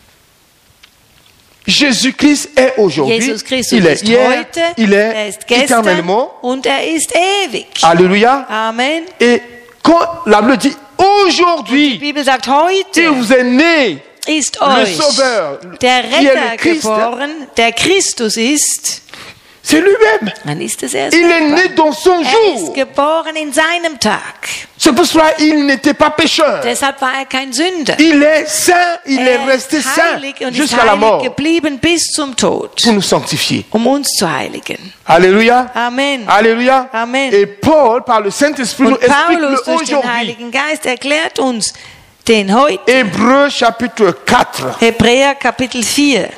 Jésus-Christ est aujourd'hui, Jesus Christus il est ist hier, heute, il er est ist gestern éternellement. und er ist ewig. Alléluia. Amen. Et quand la Bible dit Die aujourd'hui, Bibel sagt, il heute vous est né ist le euch Sauveur, der qui est Retter le Christ, geboren, der Christus ist. c'est lui-même. Dann ist es er Il est né selber. dans son Er ist jour. geboren in seinem Tag. C'est pour cela qu'il n'était pas pécheur. Deshalb war er kein Sünder. Il est saint, il est Er resté ist saint heilig und ist jusqu'à la heilig mort geblieben bis zum Tod, pour nous sanctifier. um uns zu heiligen. Alléluia. Amen. Alléluia. Amen. Et Paul, par le Saint-Esprit, nous Und explique le Paulus durch den aujourd'hui. Heiligen Geist erklärt uns den heute. Hébreux chapitre quatre. Hebräer Kapitel vier.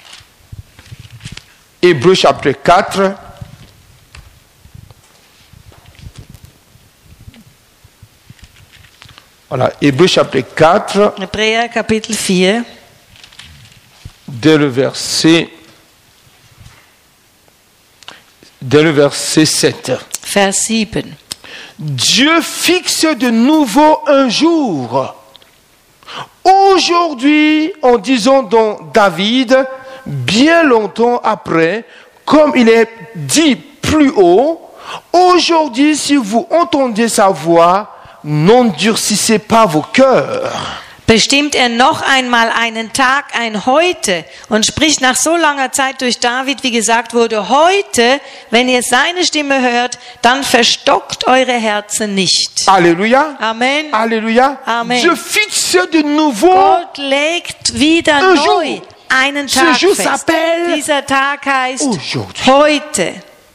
Hébreux chapitre quatre. Voilà, Hébreux chapitre quatre, Hebräer Kapitel vier. dès le verset, dès le verset sept. Vers sieben. Dieu fixe de nouveau un jour. Aujourd'hui, en disant dans David, bien longtemps après, comme il est dit plus haut, aujourd'hui, si vous entendez sa voix, n'endurcissez pas vos cœurs. Bestimmt er noch einmal einen Tag, ein Heute, und spricht nach so langer Zeit durch David, wie gesagt wurde, heute, wenn ihr seine Stimme hört, dann verstockt eure Herzen nicht. Alléluia. Amen. Alléluia. Amen. Dieu fixe de nouveau. Gott legt wieder Un neu jour. einen Ce Tag jour fest. s'appelle Dieser Tag heißt aujourd'hui. heute.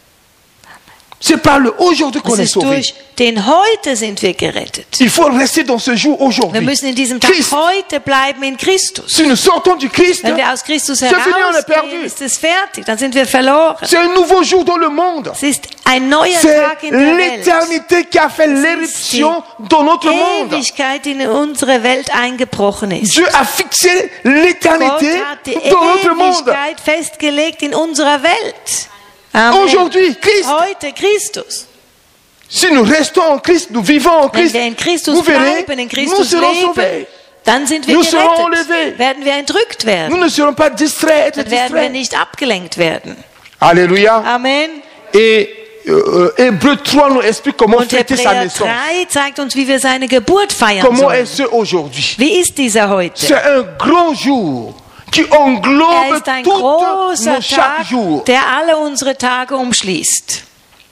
C'est par le aujourd'hui qu'on Es est ist sauvé. durch den Heute sind wir gerettet. Il faut rester dans ce jour Wir aujourd'hui. müssen in diesem Tag Christ. heute bleiben in Christus. Si nous sortons du Christ, Wenn wir aus Christus c'est fini, on est herausgehen, perdu. ist es fertig, dann sind wir verloren. C'est un nouveau jour dans le monde. Es ist ein neuer C'est Tag in der Welt. l'éternité qui a fait l'éruption dans notre monde. Ewigkeit, die in unsere Welt eingebrochen ist. Dieu a fixé Gott l'éternité hat die dans notre monde. Ewigkeit festgelegt in unserer Welt. Amen. Aujourd'hui, Christ. Heute Christus. Si nous restons en Christ, nous vivons en Wenn Christ, wir in Christus vous verrez, bleiben, in nous Christus serons leben, sauvés. dann sind wir Nous serons gerettet. enlevés. Werden wir entrückt Nous werden. ne serons pas distraits, être Dann werden wir distraits. nicht abgelenkt werden. Alléluia. Amen. Et euh, euh, Hébreux trois nous explique comment Und fêter sa Hebräer naissance. drei zeigt uns, wie wir seine Geburt feiern Comment sollen. est-ce aujourd'hui? Wie ist dieser heute? C'est un grand jour qui Er englobe ist ein tout großer nos chaque Tag, jour. der alle unsere Tage umschließt.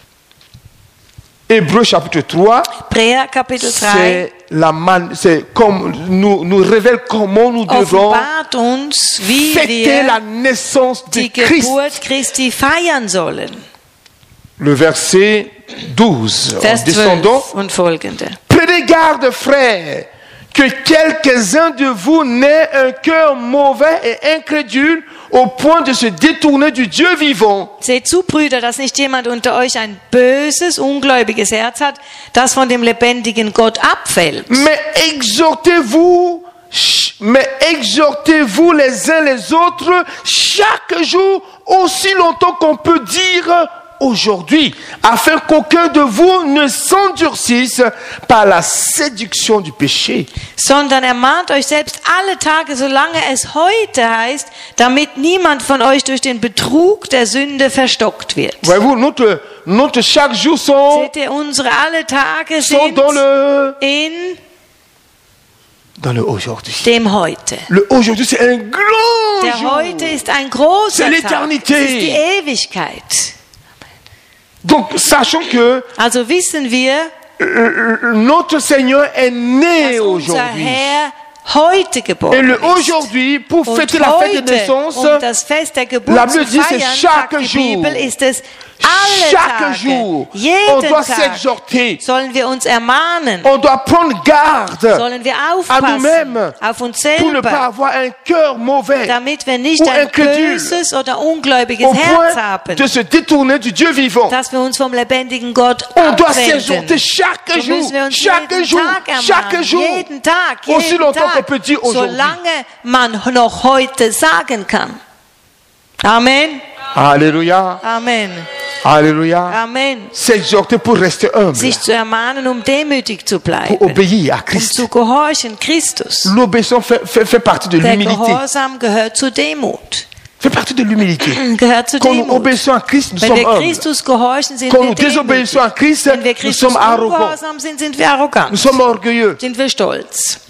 Hébreux chapitre trois, Hebräer Kapitel drei c'est la man, c'est comme nous nous révèle comment nous devons offenbart uns, wie fêter la wir naissance de die Christ. Geburt Christi feiern sollen. Le verset douze. En Vers descendant, zwölf und folgende. prenez garde, frères, que quelques-uns de vous n'aient un cœur mauvais et incrédule au point de se détourner du Dieu vivant. Seht zu, Brüder, dass nicht jemand unter euch ein böses, ungläubiges Herz hat, das von dem lebendigen Gott abfällt. Mais exhortez-vous, ch- mais exhortez-vous les uns les autres chaque jour, aussi longtemps qu'on peut dire aujourd'hui, afin qu'aucun de vous ne s'endurcisse par la séduction du péché. Sondern ermahnt euch selbst alle Tage, solange es heute heißt, damit niemand von euch durch den Betrug der Sünde verstockt wird. Voyez-vous, notre, notre chaque jour sont, Seht ihr, unsere alle Tage sont sind dans le, in dans le aujourd'hui. dem Heute. Le aujourd'hui, c'est un grand Der jour. Heute ist ein großer C'est Tag. l'éternité. Es ist die Ewigkeit. Donc, sachons que Also wissen wir, euh, notre Seigneur est né dass unser aujourd'hui. Herr heute Et geboren le ist. aujourd'hui, pour Und fêter la fête de heute, naissance, um das Fest der la Geburt zu Bible dit, c'est feiern, chaque sagt die jour. Bibel, ist es alle chaque Tage, jour, on jeden doit Tag s'exhorter, sollen wir uns ermahnen, on doit prendre garde sollen wir à aufpassen nous-mêmes auf uns pour ne pas selber, avoir un cœur mauvais damit wir nicht ou ein incrédule böses oder ungläubiges au Herz point haben, de se détourner du Dieu vivant. dass wir uns vom lebendigen Gott On doit abwenden. s'exhorter chaque So jour, müssen wir uns chaque jeden jour, Tag chaque ermahnen, jour, jeden Tag, aussi jeden longtemps qu'on Tag, peut dire aujourd'hui. solange man noch heute sagen kann. Amen. Alléluia, Amen. alléluia. Amen. S'exhorter pour rester humble, Sich zu ermahnen, um demütig zu bleiben, pour obéir à um Christ. zu gehorchen, Christus. L'obéissance fait, fait, fait partie de Der l'humilité, Gehorsam gehört zur Demut. fait partie de l'humilité. Gehört zur Quand nous Demut. obéissons à Christ, nous Wenn sommes wir humbles. Christus gehorchen, sind Quand wir nous demütig. désobéissons à Christ, Wenn wir nous Christus sommes arrogants, ungehorsam sind, sind wir arrogant. nous sommes orgueilleux. Sind wir stolz.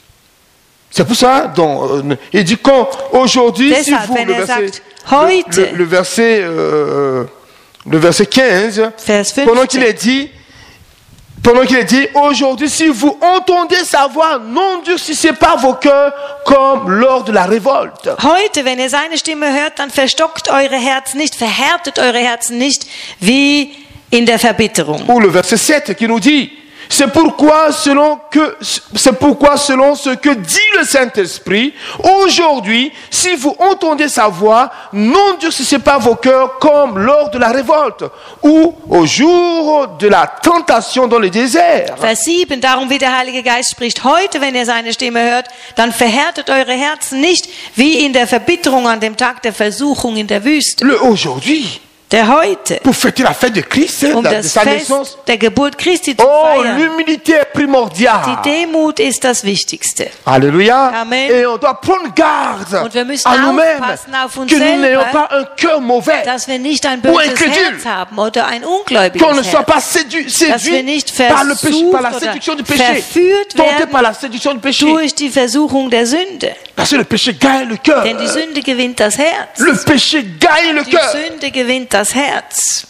C'est pour ça, donc, euh, il dit quand aujourd'hui, si Deshalb, vous, wenn le er verset, sagt, heute, le, le verset, euh, le verset quinze, Vers pendant qu'il fünfzehn. est dit, pendant qu'il est dit, aujourd'hui, si vous entendez sa voix, n'endurcissez pas vos cœurs comme lors de la révolte. Heute, wenn ihr seine Stimme hört, dann verstockt eure Herzen nicht, verhärtet eure Herzen nicht wie in der Verbitterung. Ou le verset sept qui nous dit, c'est pourquoi selon que, c'est pourquoi selon ce que dit le Saint-Esprit, aujourd'hui, si vous entendez sa voix, n'endurcissez pas vos cœurs comme lors de la révolte ou au jour de la tentation dans le désert. Vers sieben, darum wie der Heilige Geist spricht, heute, wenn ihr seine Stimme hört, dann verhärtet eure Herzen nicht wie in der Verbitterung an dem Tag der Versuchung in der Wüste. Le aujourd'hui, Der heute, pour fêter la fête de Christ, um la- de das sa Fest naissance, der Geburt Christi zu oh, feiern. l'humilité est primordiale. Die Demut ist das Wichtigste. Alléluia. Amen. Et on doit prendre garde Und wir müssen à nous-mêmes aufpassen auf uns que nous selber, n'ayons pas un cœur mauvais, Dass wir nicht ein Ou böses incrédule. Herz haben oder ein ungläubiges qu'on ne soit Herz. pas séduit, Dass wir séduit nicht par le péché, versucht par la oder séduction du péché, verführt tenté werden par la séduction du péché. durch die Versuchung der Sünde. Parce que le péché gagne le cœur. Denn die Sünde gewinnt das Herz. Le péché gagne le Die cœur. Sünde gewinnt das Herz.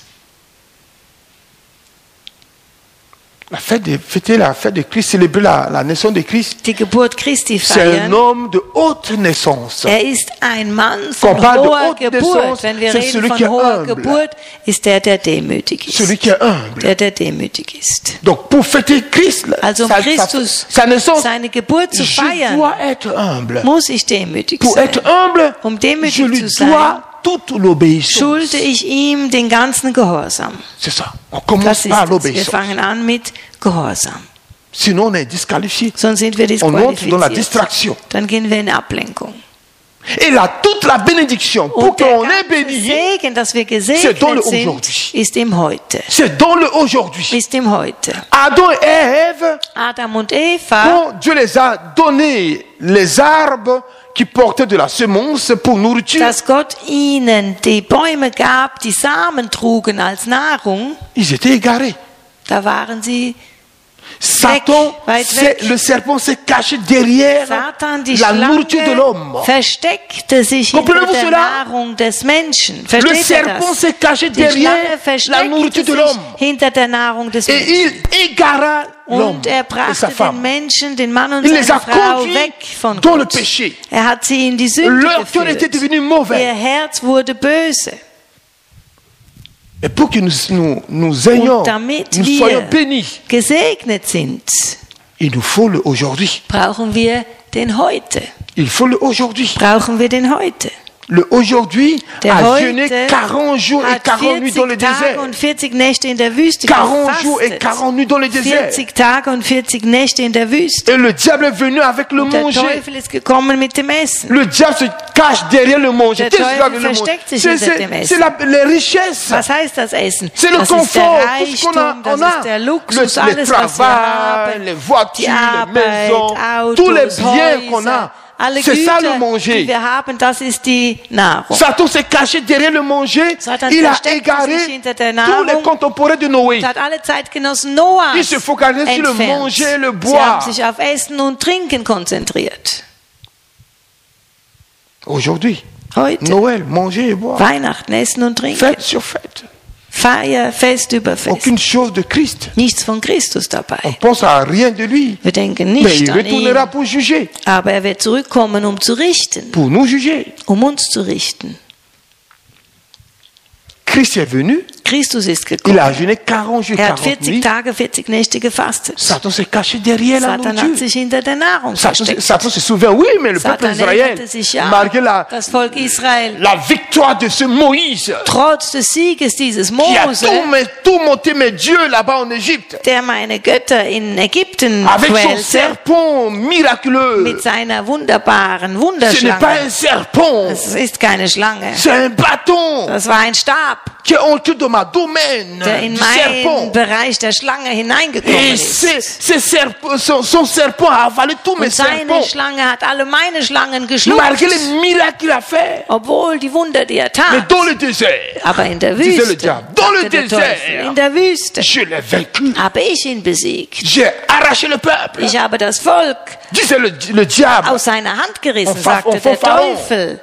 La fête de, fêter la fête de Christ, célébrer la, la naissance de Christ, Die Geburt Christi c'est un feiern. homme de haute naissance. Er ist ein Mann Qu'on von parle de hoher haute Geburt. naissance, Wenn wir c'est reden celui von qui est hoher humble. Geburt, ist der, der demütig Celui ist. qui est humble. Der, der demütig ist. Donc pour fêter Christ, Also um sa, sa, Christus, sa naissance, seine Geburt zu je feiern, dois être humble. muss ich demütig Pour sein. être humble, Um je demütig lui zu sein, dois toute l'obéissance. schulte ich ihm den ganzen Gehorsam. C'est ça. On commence Das ist par es. Wir l'obéissance. fangen an mit Gehorsam. Sinon, on est disqualifié. Sonst sind wir On entre dans la disqualifiziert. distraction. Dann gehen wir in Ablenkung. Et là, toute la bénédiction, pour Und der qu'on est ganze béni, Segen, dass wir c'est dans le gesegnet sind, aujourd'hui. ist im Heute. c'est dans le aujourd'hui. Ist im Heute. Adam et Ève, Adam und Eva, quand Dieu les a donné les arbres qui portaient de la semence pour nourriture, dass Gott ihnen die Bäume gab, die Samen trugen als Nahrung, ils étaient égarés. da waren sie Satan, weit c'est- weg. le serpent s'est caché derrière Satan, die la nourriture de l'homme. Schlange, versteckte sich hinter Comprenez-vous der cela? Nahrung des Menschen. Le Versteht ihr serpent das? s'est caché Die Schlange derrière la versteckte nourriture de sich l'homme. hinter der Nahrung des Et Menschen. il égara l'homme Und er et brachte sa den femme. Menschen, den Mann und Il les seine a Frau conduits weg von dans le Gott. péché. Er hat sie in die Sünde Leur cœur était geführt. devenu mauvais. Ihr Herz wurde böse. Et pour que nous, nous, nous ayons, Und damit nous wir soyons bénis, gesegnet sind, il nous faut le aujourd'hui. brauchen wir den Heute. Il faut le aujourd'hui. Brauchen wir den Heute. le aujourd'hui Der a heute jeûné quarante jours et hat quarante nuits dans le vierzig Tage désert. und vierzig Nächte in der Wüste quarante jours et gefastet. quarante nuits dans le désert. vierzig Tage und vierzig Nächte in der Wüste. Et le diable est venu avec le Und der manger. Teufel ist gekommen mit dem Essen. Le diable se cache derrière le manger. Der Qu'est-ce qu'il a Teufel avec le manger? versteckt sich C'est hinter dem c'est- Essen. c'est la- les richesses. Was heißt das Essen? C'est le Das ist der confort, tout ce qu'on a, Reichtum, das on a. ist der Le, Luxus, le alles was wir travail, haben. les voitures, Die les Arbeit, maisons, Autos, tous les biens qu'on Häuser, a. alle C'est ça le Güter, die manger. wir haben, das ist die Nahrung. Satan s'est caché derrière le manger. Satan Il a versteckt égaré sich hinter der tous les Nahrung. contemporains de Noé. Und hat alle Zeitgenossen Noahs Il se focalisait sur le entfernt. manger, le Sie boire. haben sich auf Essen und Trinken konzentriert. Aujourd'hui, Heute, Noël, manger et boire. Weihnachten, Essen und Trinken. Fête sur fête. Feier, Fest über Fest. Aucune chose de Christ. Nichts von Christus On dabei. pense à rien de lui. Wir denken Mais nicht il an ihn. retournera pour juger, Aber er wird zurückkommen, um zu richten. pour nous juger. Um uns zu richten. Christ est venu, Christus ist il gekommen. a jeûné quarante jours, Er hat quarante vierzig nuits. Tage, vierzig Nächte gefastet. Satan s'est caché derrière la Satan hat nourriture. sich hinter der Nahrung Satan, versteckt. Satan se souvient, oui, mais le peuple Satan d'Israël, erinnerte sich, ja, malgré la, das Volk Israel, la victoire de ce Moïse, trotz des Sieges dieses qui a Mose, tout, mais, tout monté mes dieux là-bas en Égypte, der meine Götter in Ägypten avec son quälte, serpent miraculeux. mit seiner wunderbaren Ce n'est pas Wunderschlange. un serpent, Es ist keine Schlange. c'est un bâton Das war ein Stab, qui est entré dans ma domaine der in du meinen serpent. Bereich der Schlange hineingekommen Et ist. c'est- c'est serpent- son, son serpent a avalé tous mes Und seine serpents, Schlange hat alle meine Schlangen malgré geschluckt, les miracles qu'il a fait. obwohl die Wunder, die er Mais tat. dans le désert, Aber in der disait le Wüste, diable, dans le sagte der désert, Teufel, in der Wüste je l'ai vaincu. habe ich ihn besiegt. J'ai arraché le peuple. Ich habe das Volk Disait le, le diable. aus seiner Hand gerissen, Auf- auf- sagte auf der Pharaon. Teufel.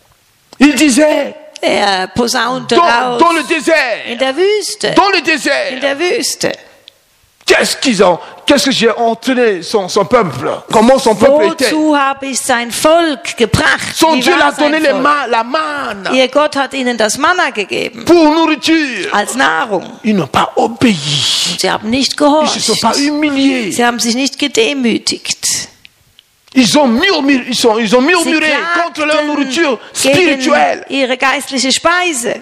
Il disait, Er posaunte dans, raus. dans le désert, In der Wüste. dans le In désert, der Wüste. qu'est-ce qu'ils ont, qu'est-ce que j'ai entraîné son, son peuple? Comment son peuple était? Wozu habe ich sein Volk gebracht? Son Wie Dieu war l'a donné sein les Volk? ma- la manne Ihr Gott hat ihnen das Manna gegeben. pour nourriture. Als Nahrung. Ils n'ont pas obéi. Sie haben nicht Ils se sont pas gehorcht. humiliés. Sie haben sich nicht gedemütigt. Ils ont murmuré, ils sont, ils ont Sie murmuré contre leur nourriture klagten gegen spirituelle. ihre geistliche Speise.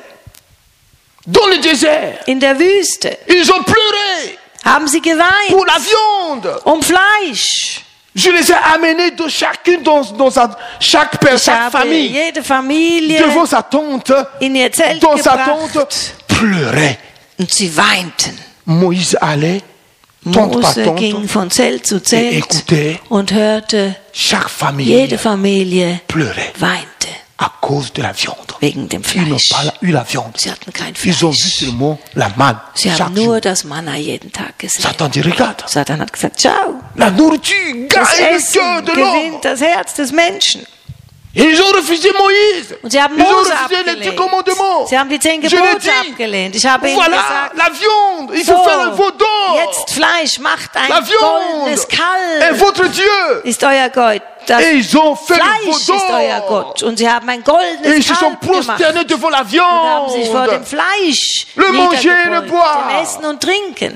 Dans le désert, In der Wüste ils ont pleuré haben sie geweint pour la viande. um Fleisch. Je les ai amenés de chacune dans, dans sa, chaque, per- Ich chaque habe famille jede Familie devant sa tante, in ihr Zelt dans sa tante, gebracht pleurait. und sie weinten. Moïse allait, tante par Mose ging tante, von Zelt zu Zelt écoutait. und hörte, Chaque famille jede Familie pleurait weinte à cause de la viande. wegen dem Ils n'ont Fleisch. pas la- eu la viande. Sie hatten kein Ils ont vu Fleisch. seulement la manne Sie chaque haben jour. nur das Manna jeden Tag gesehen. Satan dit, regarde, Satan hat gesagt, schau, la nourriture das gagne le Essen cœur de l'homme. gewinnt das Herz des Menschen. Et ils ont refusé Moïse. Und sie haben Ils ont Mose refusé les dix abgelehnt. commandements. Sie haben die zehn Je l'ai Gebote dit. abgelehnt. Ich habe ihnen Voilà, gesagt, la viande. Il so, faut faire un veau d'or. jetzt Fleisch, macht ein La viande goldenes est Kalb. votre Dieu. Ist euer Gott. Das Et ils ont fait le veau Fleisch ist euer d'or. Gott. Und sie haben ein Et goldenes ils se sont Kalb gemacht. prosternés devant la Und haben sich vor dem viande. Fleisch Le manger et le niedergebeugt, boire. dem Essen und Trinken.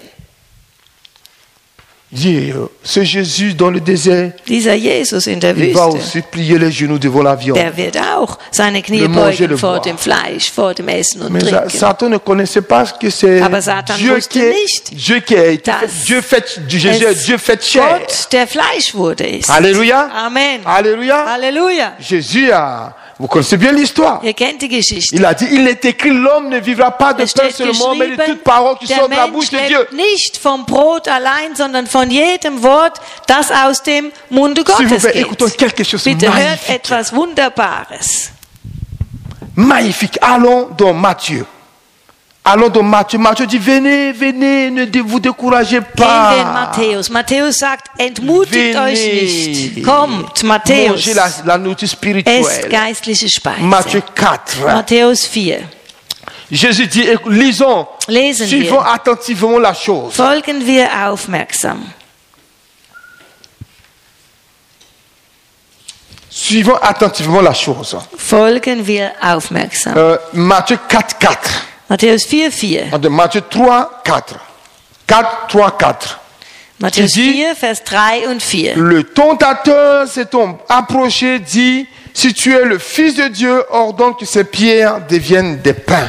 Dis, euh, ce Jésus dans le désert, Dieser Jesus in der il va Wüste, aussi plier les genoux devant la viande. der wird auch seine Knie Le manger, le beugen vor boire. dem Fleisch, vor dem Essen und Mais Sa- Trinken. Satan ne connaissait pas que c'est Aber Satan Dieu wusste qui est, nicht, Dieu qui a été dass fait, Dieu fait, Jésus est Es Dieu fait chair. Gott, der Fleisch wurde, ist. Alléluia. Amen. Alléluia. Halleluja. Jésus a, vous connaissez bien l'histoire. Ihr kennt die Geschichte. Il a dit, il est écrit, l'homme ne vivra pas de Es pain steht seulement, mais de geschrieben, toute parole qui der sort de la Mensch bouche de Dieu. lebt nicht vom Brot allein, sondern von jedem Wort, das aus dem Munde S'il vous Gottes plaît, geht. écoutons quelque chose de Bitte hört magnifique. etwas Wunderbares. Magnifique. Allons dans Matthieu. Allons dans Matthieu. Matthieu dit, venez, venez, ne dé- vous découragez Gehen wir in pas. Matthäus. Matthäus sagt, entmutigt euch Venez. nicht. Kommt, Matthäus. Mangez la, la nourriture Esst spirituelle. geistliche Speise. Matthieu quatre. Matthäus vier. Jésus dit, écoute, lisons, Lesen suivons wir. attentivement la chose. Folgen wir aufmerksam. Suivons attentivement la chose. Folgen wir aufmerksam. Euh, Matthieu quatre, quatre. Matthäus vier, vier. De Matthieu trois, quatre. quatre, trois, quatre. Matthäus dit, vier, Vers drei und vier. le tentateur s'étant approché dit, si tu es le Fils de Dieu, ordonne que ces pierres deviennent des pains.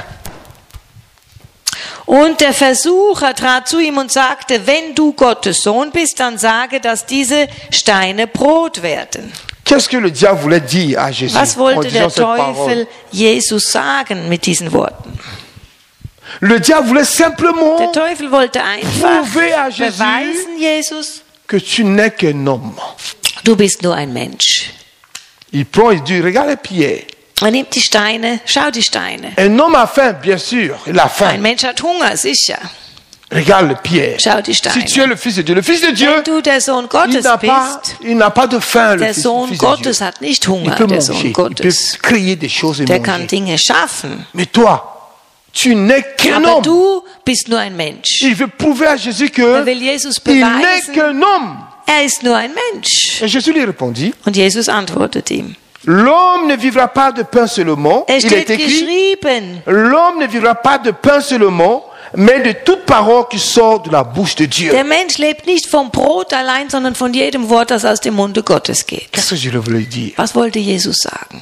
Und der Versucher trat zu ihm und sagte, wenn du Gottes Sohn bist, dann sage, dass diese Steine Brot werden. Qu'est-ce que le diable voulait dire à Jésus Was en wollte disant der cette parole? Teufel Jesus sagen mit diesen Worten? Le diable voulait simplement Der Teufel wollte einfach prouver à Jésus beweisen, Jesus, que tu n'es qu'un homme. du bist nur ein Mensch. Il prend, il dit, regarde les pierres. Er nimmt die Steine, schau die Steine. Un homme a faim, bien sûr, il a Ein faim. Mensch hat Hunger, sicher. Regarde les pierres. Schau die Steine. Si tu es le Fils de Dieu, le Fils de Dieu, Wenn du der Sohn il Gottes n'a pas, bist, il n'a pas de faim, le der Fils, Sohn Fils de Dieu. Gottes hat nicht Il Hunger, peut der manger, Sohn il peut Gottes. créer des choses et Der kann manger. Dinge schaffen. Mais toi, tu n'es qu'un Aber homme. du bist nur ein Mensch. Il veut prouver à Jésus Er que will Jesus il n'est beweisen, qu'un homme. er ist nur ein Mensch. Et Jésus lui répondit, Und Jesus antwortet ihm. l'homme ne vivra pas de pain seulement. Es Il est steht écrit, geschrieben, l'homme ne vivra pas de pain seulement, mais de toute parole qui sort de la bouche de Dieu. der Mensch lebt nicht vom Brot allein, sondern von jedem Wort, das aus dem Munde Gottes geht. Qu'est-ce que je voulais dire? Was wollte Jesus sagen?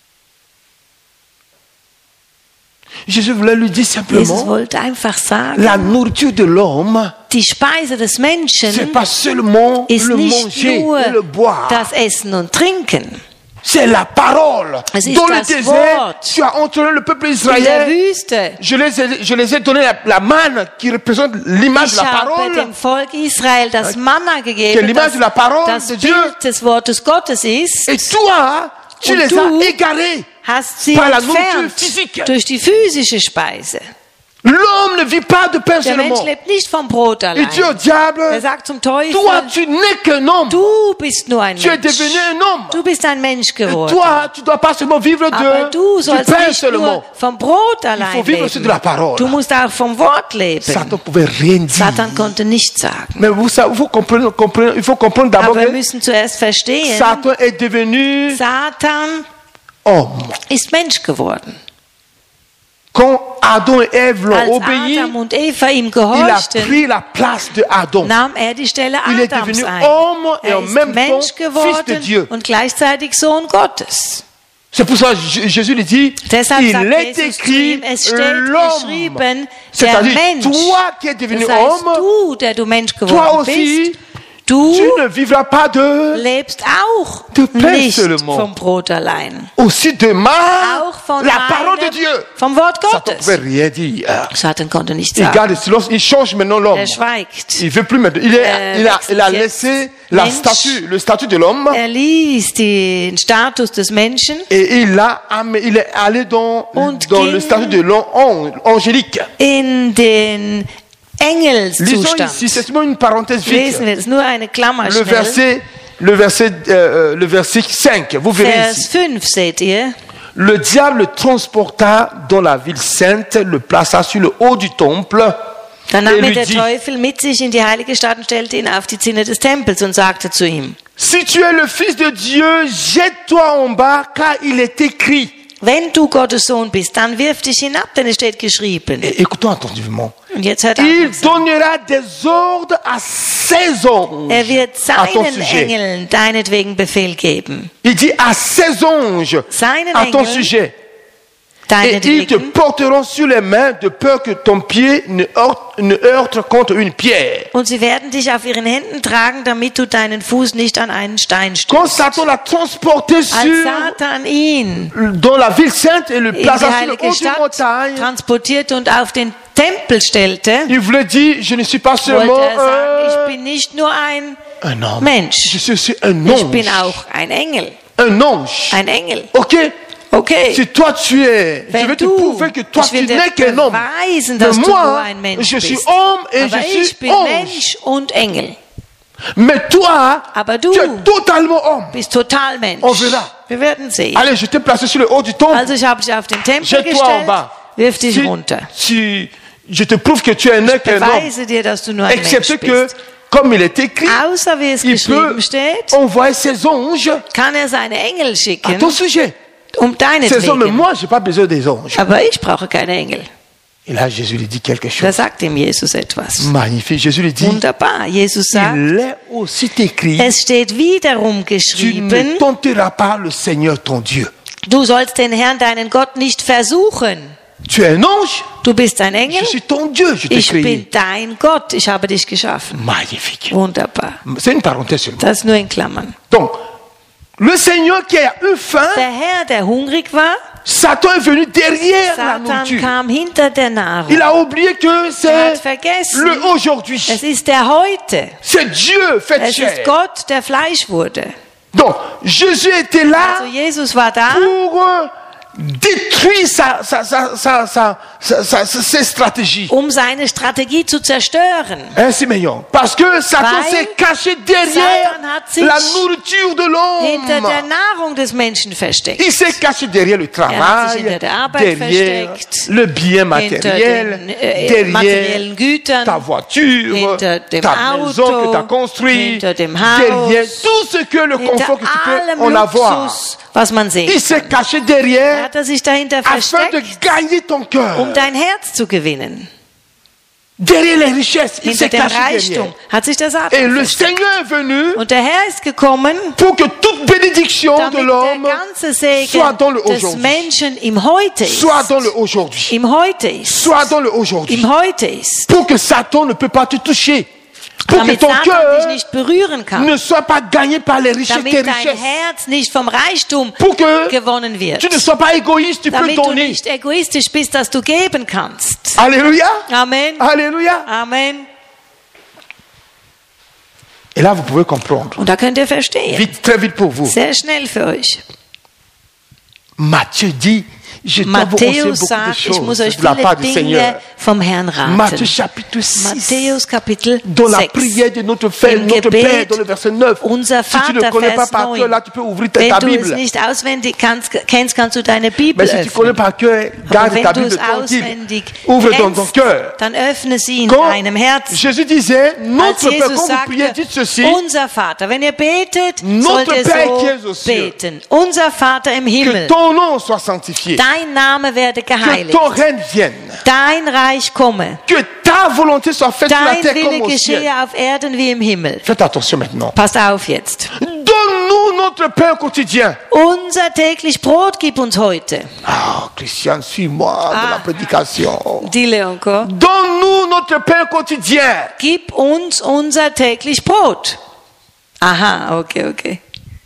Jésus voulait lui dire Jesus simplement, wollte einfach sagen, la nourriture de l'homme, die Speise des c'est Menschen pas seulement ist le nicht manger nur et le boire. das Essen und Trinken. C'est la parole. Es ist Dans le das désert, Wort. tu as entraîné le peuple In der israélien. Wüste. Je les ai, je les ai donné la, la manne qui représente l'image de Ich la habe parole. dem Volk Israel das Manna Que gegeben, l'image das de la parole das de Dieu. Bild des Wortes Gottes ist. Et toi, tu Und les du as égarés. Hast sie par la nourriture entfernt physique. durch die physische Speise. L'homme ne vit pas de pain Der Mensch seulement. lebt nicht vom Brot Il allein. dit au diable, Er sagt zum Teufel, toi, tu n'es qu'un homme. du bist nur ein Tu es Mensch. devenu un homme. Du bist ein Mensch Et geworden. toi, tu ne dois pas seulement vivre Aber de, du du sollst pain nicht seulement. nur vom Brot allein faut vivre aussi de la leben. parole. Du musst auch vom Wort leben. Satan pouvait rien dire. Satan konnte nichts sagen. Mais vous savez, il faut comprendre, comprendre- il faut comprendre d'abord Aber wir que müssen zuerst verstehen, Satan est devenu Satan homme. ist Mensch geworden. Quand Adam et Ève l'ont Als obéi, Adam und Eva ihm il a gehorchten, pris la place de Adam. nahm er die Stelle Il est Adams devenu ein. homme et Er en ist même temps Mensch fils de geworden Dieu. und gleichzeitig Sohn Gottes. C'est pour ça que J- Jésus lui dit, Deshalb il sagt est Jesus zu écrit ihm, es steht l'homme. geschrieben, der C'est-à-dire, Mensch. toi qui es devenu Das heißt, homme, du, der du Mensch toi geworden aussi, bist, du tu ne vivras pas de, lebst auch de pain nicht seulement. vom Brot allein. aussi demain, Auch von la parole de einem, Dieu. vom Wort Satan ne Gottes. pouvait rien dire. Satan konnte nichts Il sagen. garde le silence, il change maintenant l'homme. Er schweigt. Il veut plus maintenant. Il, est, Euh, il a, il a jetzt laissé la Mensch. statue, le statut de l'homme Er ließ den Status des Menschen et il, a, am- il est allé dans, Und dans ging- le statut de l'homme angélique. in den Lisons Engelszustand. ici, c'est seulement une parenthèse vite. Lesen wir es nur eine Klammer Le schnell. verset, le verset, euh, le verset cinq, vous verrez Vers ici. fünf seht ihr. Le diable le transporta dans la ville sainte, le plaça sur le haut du temple Dann nahm et er lui der dit, Teufel mit sich in die heilige Stadt und stellte ihn auf die Zinne des Tempels und sagte zu ihm, si tu es le Fils de Dieu, jette-toi en bas, car il est écrit. wenn du Gottes Sohn bist, dann wirf dich hinab, denn es steht geschrieben. Et écoutons attentivement. Und jetzt hört Il aufmerksam. donnera des ordres à ses anges Er wird à ton seinen sujet. Engeln deinetwegen Befehl geben. Il dit à ses anges Seinen à ton Engeln sujet. Et ils te deinetwegen. porteront sur les mains de peur que ton pied ne heurte, ne heurte contre une pierre. Und sie werden dich auf ihren Händen tragen, damit du deinen Fuß nicht an einen Stein Quand stößt. Satan l'a transporté Als sur, Satan ihn dans la ville sainte et le in die plaça sur le heilige haut d'une Stadt montagne, transportierte und auf den Tempel stellte, il voulait dire, je ne suis pas wollte seulement er sagen, ich un, bin nicht nur ein un homme, Mensch, je suis aussi un ich bin ange. auch ein Engel. Un ange. Ein Engel. Ok? Okay. Si toi tu es, je Wenn vais te du, prouver que toi ich tu will dir n'es qu'un homme. beweisen, Mais dass du nur moi, ein Mensch je suis bist. homme et Aber je ich suis bin ange. Mensch und Engel. Mais toi, Aber du tu es totalement homme. bist total Mensch. On verra. Wir werden sehen. Allez, je t'ai placé sur le haut du temple. Also ich habe dich auf den Tempel Jette-toi en gestellt, bas. wirf dich Si runter. tu- je te prouve que tu es né qu'un homme. Beweise dir, dass du nur ein Mensch Excepté que, bist. comme il est écrit, Außer wie es il geschrieben peut steht, envoyer ses anges kann er seine Engel à schicken, ton sujet. um Ces hommes, deinetwegen. moi, j'ai pas besoin des anges. Aber ich brauche keine Engel. Et là, Jésus lui dit quelque Da chose. sagt ihm Jesus etwas. Magnifique. Jésus lui dit, Wunderbar. Jesus sagt, il est aussi écrit, es steht wiederum tu ne geschrieben, tenteras pas le Seigneur ton Dieu. du sollst den Herrn, deinen Gott, nicht versuchen. Tu es un ange, Du bist ein Engel, je suis ton Dieu, je t'ai ich créé. bin dein Gott, ich habe dich geschaffen. Magnifique. Wunderbar. C'est une parenthèse seulement. Das nur in Klammern. Donc, le Seigneur qui a eu faim, Der Herr, der hungrig war, Satan est venu derrière la Satan nourriture. kam hinter der Nahrung. Il a oublié que Er c'est hat vergessen, le aujourd'hui. es ist der Heute. C'est Dieu fait Es chair. ist Gott, der Fleisch wurde. Donc, Jésus était là Also Jesus war da, pour euh, détruire sa, sa, sa, sa, sa, sa, sa- sa- ses stratégies. um seine Strategie zu zerstören. Hein, Simeon? Parce que Satan Weil s'est caché derrière Satan hat sich la nourriture de Hinter der l'homme. Nahrung des Menschen versteckt. Il s'est caché derrière le hat travail, sich hinter der Arbeit derrière versteckt, le bien Hinter matériel, den äh, derrière materiellen Gütern, ta voiture, hinter dem ta Auto, maison que tu as construite, hinter dem Haus, derrière tout ce que le hinter confort que tu peux allem en avoir. Luxus, was man sehen Il s'est kann. caché Da derrière hat er sich dahinter afin de versteckt, gagner ton cœur. um dein Herz zu gewinnen. Derrière les richesses, il Hinter s'est dem caché Reichtum derrière. hat sich der Et Satan le versteckt. Seigneur est venu Und der Herr ist gekommen, pour que toute bénédiction de damit der l'homme ganze Segen soit dans le des aujourd'hui. Menschen im Heute ist. Soit dans le aujourd'hui. Im Heute ist. Soit dans le aujourd'hui. Im Heute ist. Pour que Satan ne peut pas te toucher. Pour que Damit ton Satan dich cœur nicht berühren kann. ne soit pas gagné par les richesses, Damit tes dein richesses. Herz nicht vom Reichtum Pour que gewonnen wird. tu ne sois pas égoïste, tu peux Damit du donner. nicht egoistisch bist, dass du geben kannst. Alléluia. Amen. Alléluia. Amen. Et là, vous pouvez comprendre. Und da könnt ihr verstehen. Vite, très vite pour vous. Sehr schnell für euch. Matthieu dit, je dois vous conseiller Matthäus beaucoup de sagt, ich muss choses euch de la part viele du Dinge Seigneur. vom Herrn Matthieu raten. chapitre six. Matthäus Kapitel Dans la sechs. prière de notre Père, Im notre Père, Gebet, dans le verset neuf. unser Si tu ne Vater, connais pas Vers par cœur, neun. là, tu peux ouvrir ta, Wenn ta du es Bible. nicht auswendig kannst, kennst, kannst du deine Bibel Mais si tu connais öffnen. par cœur, Aber garde wenn ta du Bible es tranquille. auswendig Ouvre dans ton kennst, cœur. dann öffne sie in Quand deinem Herzen. Jésus disait, Als notre Père, Jesus quand vous priez, sagte, dites ceci. unser Vater, wenn ihr betet, Notre sollt ihr Père qui es so aux cieux. beten. Unser Vater im Que Himmel, ton nom soit sanctifié. dein Name werde Que geheiligt, ton règne vienne. dein Reich komme, Que ta volonté soit faite sur la dein terre Wille comme au ciel. geschehe auf Erden wie im Himmel. Faites attention maintenant. Passt auf jetzt. Donne-nous notre pain quotidien. Unser täglich Brot gib uns heute. Ah, Christian, suis-moi de la Ah. prédication. Dis-le encore. Donne-nous notre pain quotidien. Gib uns unser täglich Brot. Aha, okay, okay.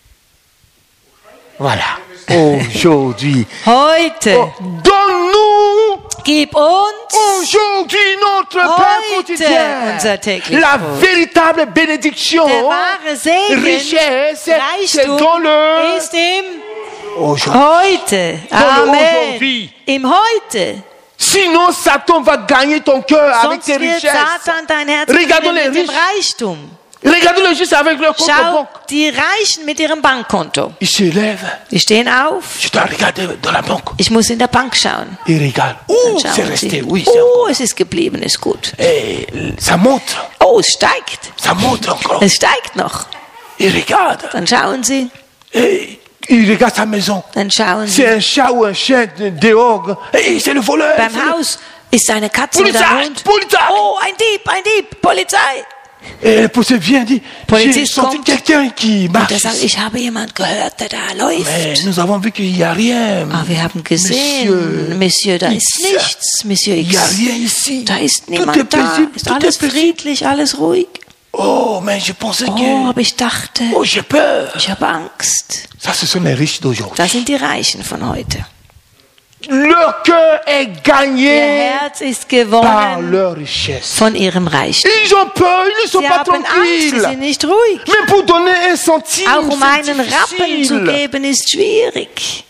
Voilà. Aujourd'hui. Heute. Oh, donne-nous Gib uns aujourd'hui notre pain Heute quotidien. unser täglich La Brot. véritable bénédiction, Der wahre Segen, richesse, c'est Reichtum dans le ist im aujourd'hui. Heute. Dans le Amen. aujourd'hui. Im Heute. Sinon, Satan va gagner ton cœur avec Sonst tes wird richesses. Satan dein Herz Regardons gewinnen les mit dem riches. Reichtum. Regardez le juste avec leur compte de Schau, banque. die Reichen mit ihrem Bankkonto. Ils se lèvent. Die stehen auf. Je dois regarder dans la banque. Ich muss in der Bank schauen. Ils regardent. Dann Oh, c'est schauen resté. sie. Oui, c'est Oh, encore. es ist geblieben, ist gut. Et ça monte. Oh, es steigt. Ça monte encore. Es steigt noch. Ils regardent. Dann schauen sie. Et ils regardent sa maison. Dann schauen C'est sie. un chat ou un chien de- dehors. Et c'est le voleur. Beim C'est le- Haus ist eine Katze oder Polizei, ein Hund. Polizei. Oh, ein Dieb, ein Dieb, Polizei. Et le policier vient et dit, j'ai Polizist senti kommt. quelqu'un qui Und er marche. sagt, ich habe jemand gehört, der da Mais läuft. nous avons vu qu'il n'y a rien. Aber wir haben gesehen, Monsieur, Monsieur, da ist X. nichts, Monsieur Il n'y a X. rien ici. Da ist Tout est niemand da. paisible. Ist Tout alles est paisible. friedlich, alles ruhig. Oh, mais je pensais Oh, que... aber ich dachte, Oh, j'ai peur. ich habe Angst. Ça, ce sont les riches d'aujourd'hui. Das sind die Reichen von heute. Leur cœur est Ihr gagné Herz ist par gewonnen leur richesse. von ihrem Reichtum. Ils ont peur, ils ne sont Sie pas haben Angst, sie tranquilles. sind nicht ruhig. Mais pour donner un centime, Auch um c'est einen Rappen zu difficile. geben, ist schwierig.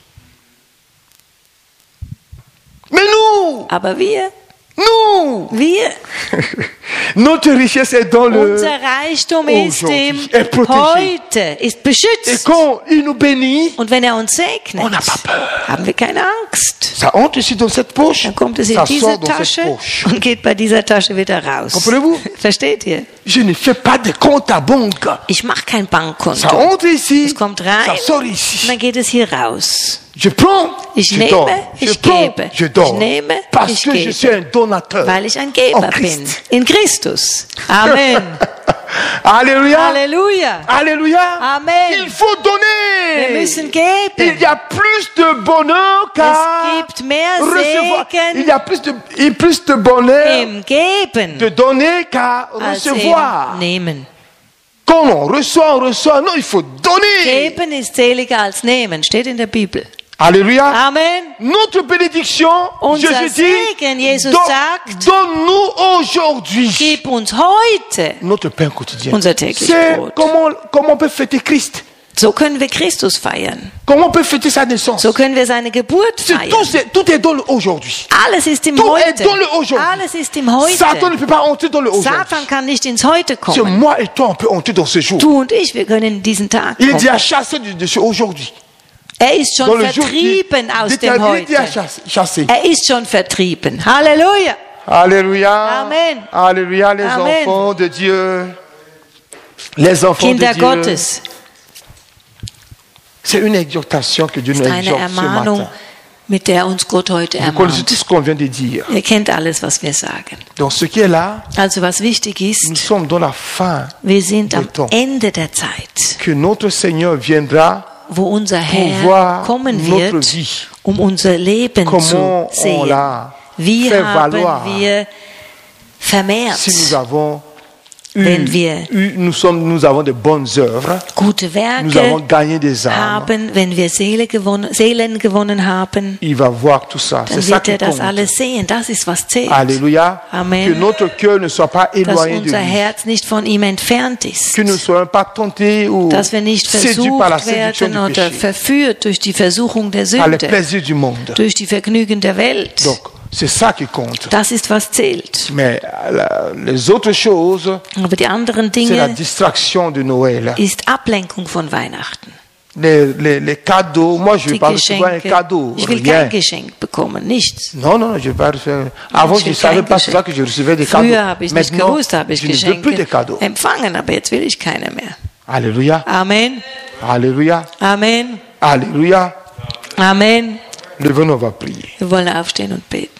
Mais nous, Aber wir, nous, wir, notre richesse est dans le... unser Reichtum ist im Aujourd'hui est protégé. Heute, ist Et beschützt. quand il nous bénit, Und wenn er uns segnet, on n'a pas peur. haben wir keine Angst. Ça entre ici dans cette poche, Dann kommt es in ça diese sort dans cette Tasche poche. und geht bei dieser Tasche wieder raus. Comprenez-vous? Versteht ihr? Je ne fais pas de compte à banque. Ich mache kein Ça Bankkonto. entre ici, Es kommt rein ça sort und ici. dann geht es hier raus. Je prends, Ich je nehme, donne. Je ich prends, gebe. je donne. Ich nehme, Parce ich que je gebe. suis un donateur. Weil ich ein en Geber bin. Christ. In Christus. Amen. Alléluia. Halleluja. Alléluia. Amen. Il faut donner. Wir müssen Il geben. y a plus de bonheur qu'à Es gibt mehr recevoir. Il y Segen a plus de, il y a plus de bonheur im Geben de donner qu'à als recevoir. im Nehmen. Quand on reçoit, on reçoit. Non, il faut donner. Geben ist seliger als Nehmen, steht in der Bibel. Alléluia. Amen. Notre bénédiction, Unser Jésus dit, Segen, Jesus don- sagt, donne-nous aujourd'hui Gib uns heute notre pain quotidien. unser täglich C'est Brot. comment, comment on peut fêter Christ. So können wir Christus feiern. Comment on peut fêter sa naissance. So können wir seine Geburt C'est feiern. tout, c'est- tout est dans le aujourd'hui. Alles ist im Tout est Heute. dans le aujourd'hui. Alles ist im Heute. Satan ne peut pas entrer dans le aujourd'hui. Satan kann nicht ins Heute C'est kommen. moi et toi, on peut entrer dans ce jour. Du und ich, wir können in diesen Tag Il est kommen. déjà chassé de, de ce aujourd'hui. Er ist Dans schon le jour qui- vertrieben aus il dem est Heute. déjà chassé- chassé. Er ist schon vertrieben. Halleluja. Alléluia. Amen. Alléluia, les Amen. enfants de Dieu. Les enfants Kinder de Dieu. Gottes. C'est une exhortation que Dieu nous Das ist eine exhorte ce Ermahnung, matin. mit der uns Gott heute Vous connaissez tout ermahnt. ce qu'on vient de dire. Ihr kennt alles, was wir sagen. Donc ce qui est là, Also was wichtig nous ist, sommes dans la fin, wir sind am des temps. Ende der Zeit, que notre Seigneur viendra wo unser Herr voir kommen notre wird, vie. um unser Leben Comment zu on sehen. l'a Wie fait haben valoir. wir vermehrt, Si nous avons eu, wenn wir eu- nous sommes, nous avons de bonnes œuvres, gute nous avons Werke gagné des âmes, haben, wenn wir Seele gewonnen, Seelen gewonnen haben, il va voir tout ça. C'est dann ça wird qui er das compte. alles sehen. Das ist, was zählt. Alléluia. Amen. Que notre cœur ne soit pas Dass éloigné de unser lui. Herz nicht von ihm entfernt ist. Que nous ne soyons pas tentés ou Dass wir nicht séduits par la versucht séduction werden du oder péché, verführt durch die Versuchung der par les Sünde, plaisirs du monde. durch die Vergnügen der Welt. Donc, c'est ça qui compte. Das ist, was zählt. Mais la- les autres choses, Aber die anderen c'est la Dinge distraction de Noël. ist Ablenkung von Weihnachten. Les, les, les cadeaux, moi je ne Die vais pas recevoir un Geschenke. cadeau. Ich will Rien. kein Geschenk bekommen, nichts. Non, non, je ne vais pas recevoir. Avant, Ich je ne will savais kein pas ça que je recevais des cadeaux. Früher habe ich nicht Maintenant, gewusst, habe ich je ne veux plus de Geschenke cadeaux. empfangen, aber jetzt will ich keine mehr. Alléluia. Amen. Alléluia. Amen. Alléluia. Amen. Levons-nous, on va prier. Wir wollen aufstehen und beten.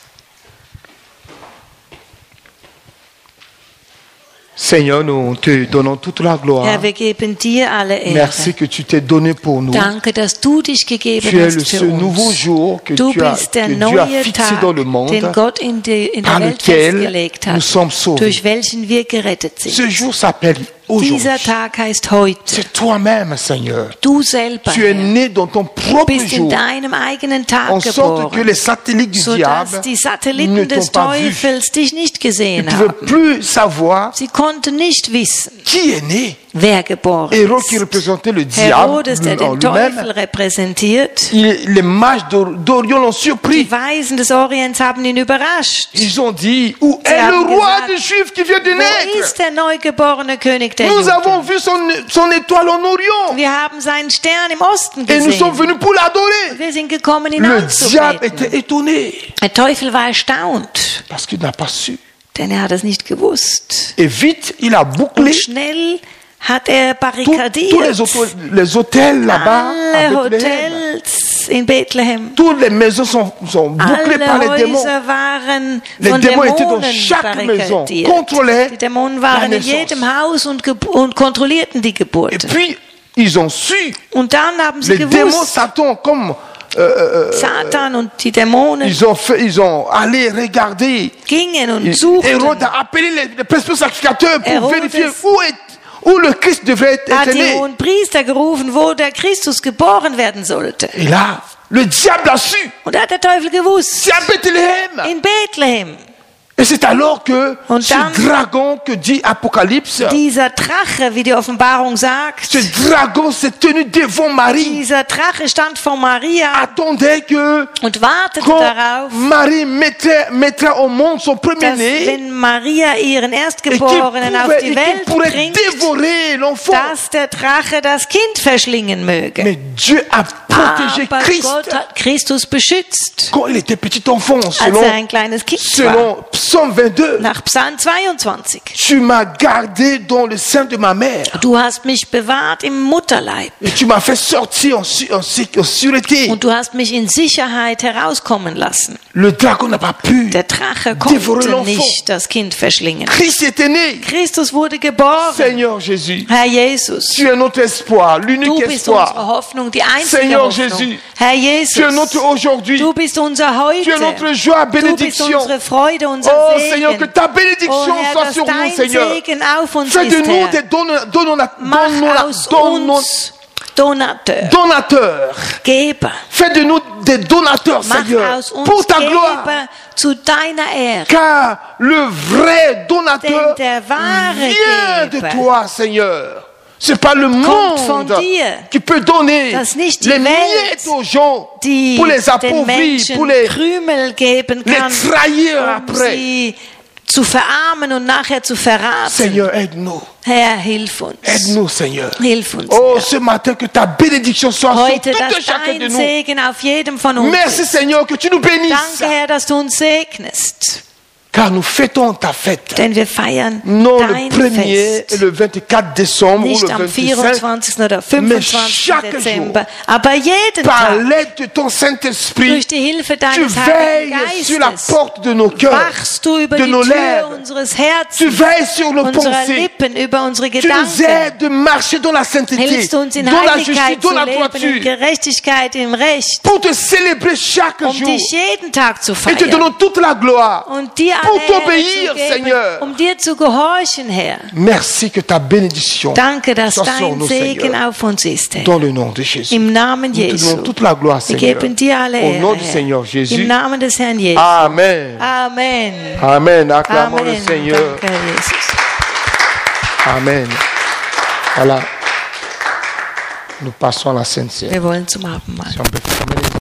Seigneur, nous te donnons toute la gloire. Herr, wir geben dir alle Ehre. Merci que tu t'es donné pour nous. Danke, dass du dich gegeben Tu es le, hast für ce nouveau uns. jour que, Du tu as, bist der que Dieu a neue fixé Tag, dans le monde, den Gott in, die, in par der Welt lequel festgelegt nous hat, sommes sauvés. durch welchen wir gerettet Ce sind. jour s'appelle aujourd'hui. Dieser Tag heißt heute. C'est toi-même, Seigneur. Du selber, Tu es Herr, né dans ton propre bist in jour, deinem eigenen Tag en sorte que geboren, les satellites du sodass diable die ne Satelliten t'ont des pas vu. Teufels dich nicht Ils gesehen ne pouvaient haben. plus savoir Sie konnten nicht wissen, qui est né. wer geboren Héros qui ist. représentait le diable Herodes, der en den Teufel lui-même. repräsentiert, Il- Les mages d'Or- d'Orient l'ont surpris. die Weisen des Orients haben ihn überrascht. Ils ont dit, où Sie est le haben roi gesagt, des Juifs qui vient de Wo naître? ist der neugeborene König der Nous avons Juden? vu son, son étoile en Orient Wir haben seinen Stern im Osten et nous sommes gesehen. venus pour l'adorer. Wir sind gekommen, ihn Le diable anzubeten. était étonné Der Teufel war erstaunt, parce qu'il n'a pas su. denn er hat es nicht gewusst. Et vite, il a bouclé Und schnell hat er tout- barrikadiert tous les, hôtels- les hôtels là-bas à alle Bethléem. Hotels in Bethlehem. Toutes les maisons sont, sont bouclées par Alle les démons. Häuser waren Les von Dämonen étaient dans Dämonen chaque maison, barrikadiert. contrôlaient Die Dämonen la waren in naissance. jedem Haus und, geb- und kontrollierten die Et Geburt. puis, ils ont su, Und dann haben sie les démons, gewusst, Satan, comme euh, euh, Satan und die Dämonen ils ont fait, ils ont allé regarder. gingen und Et suchten. Hérode a appelé les, les principaux sacrificateurs pour Herodes vérifier où, est, où le Christ devrait être hat die né. hohen Priester gerufen, wo der Christus geboren werden sollte. Et là, le diable a su. Und da hat der Teufel gewusst, C'est à Bethléem. in Bethlehem. Et c'est alors que Und ce dann- dragon que dit Apocalypse, Dieser Drache, wie die Offenbarung sagt, ce dragon s'est tenu devant Marie, dieser Drache stand vor Maria attendait que und wartete quand darauf, Marie mettait, mettra au monde son dass premier-né, wenn Maria ihren et qu'il Erstgeborenen auf pouvait- die et qu'il Welt pourrait bringt, dévorer l'enfant. dass der Drache das Kind verschlingen möge. Mais Dieu a protégé Aber Christ Gott hat Christus beschützt, quand il était petit enfant, als selon, er ein kleines Kind war. selon Psaume vingt-deux. Nach Psalm zweiundzwanzig. Tu m'as gardé dans le sein de ma mère Du hast mich bewahrt im Mutterleib. et tu m'as fait sortir en, su- en, sé- en sûreté. Und du hast mich in Sicherheit herauskommen lassen. Le dragon n'a pas pu. Der Drache Dévorer konnte l'enfant. nicht das Kind verschlingen. Christ était né. Christus wurde geboren. Seigneur Jésus, Herr Jesus, tu es notre espoir, l'unique du bist unsere espoir. Hoffnung, die einzige Seigneur Hoffnung. Jésus, Herr Tu es notre Jesus, aujourd'hui. du bist unser Tu es notre Heute. joie, Du bist bénédiction. unsere Freude, unser Oh Seigneur, que Segen. ta bénédiction Oh Herr, soit dass sur nous, dein Seigneur. Segen auf uns Fais de ist, nous des Herr. donna- donna- Mach donna- aus donna- uns Donateur, donateurs. Geber. Fais de nous des donateurs, Mach Seigneur, aus uns pour ta gloire. Geber zu deiner Ehre. Car le vrai donateur Denn der wahre vient de Geber toi, Seigneur. C'est pas le kommt von monde dir. qui peut donner Das nicht die les Welt, miettes aux gens Die pour les den appauvrir, Menschen pour les, Krümel geben les kann, trahir um après. sie zu verarmen und nachher zu verraten. Seigneur, aide-nous. Herr, hilf uns. Aide-nous, Seigneur. Hilf uns. Oh, Herr. ce matin, que ta bénédiction soit sur Heute, tout dass et chacun de dein nous. Segen auf jedem von uns Merci, ist. Seigneur, que tu nous bénisses. Danke, Herr, dass du uns segnest. Car nous fêtons ta fête. Denn wir feiern Non le dein premier et Fest. le vingt-quatre décembre ou Nicht le am vingt-cinq. vierundzwanzigsten oder fünfundzwanzigsten chaque Dezember, aber jeden Par Tag l'aide de ton Saint-Esprit, durch die Hilfe tu deines Heiligen veilles sur la Geistes porte de nos cœurs, wachst du über de die nos Tür lèvres. unseres Tu Herzens, veilles sur nos unserer pensées. Lippen, über unsere Tu nous Gedanken. aides de marcher dans la sainteté, Hilfst du uns in dans la justice, Heiligkeit dans zu la leben, in droiture, Gerechtigkeit, im Recht, pour te célébrer chaque um jour dich jeden Tag zu et te feiern donner toute la gloire. und dir pour alle Ehre t'obéir, zu geben, Seigneur. um dir zu gehorchen, Herr. Merci que ta bénédiction Danke, dass soit sur dein nous, Segen Seigneur, auf uns ist, Herr. dans le nom de Jésus. Im Namen Nous te Jesu. donnons toute la gloire, Wir Seigneur. geben dir alle Au nom Ehre, du Herr. Seigneur Jésus. Im Namen des Herrn Jesus. Amen. Amen. Amen. Acclamons Amen. le Seigneur. Danke, Herr Jesus. Amen. Voilà. Nous passons à la Sainte Seine. Wir wollen zum Abendmahl. Si on peut fermer les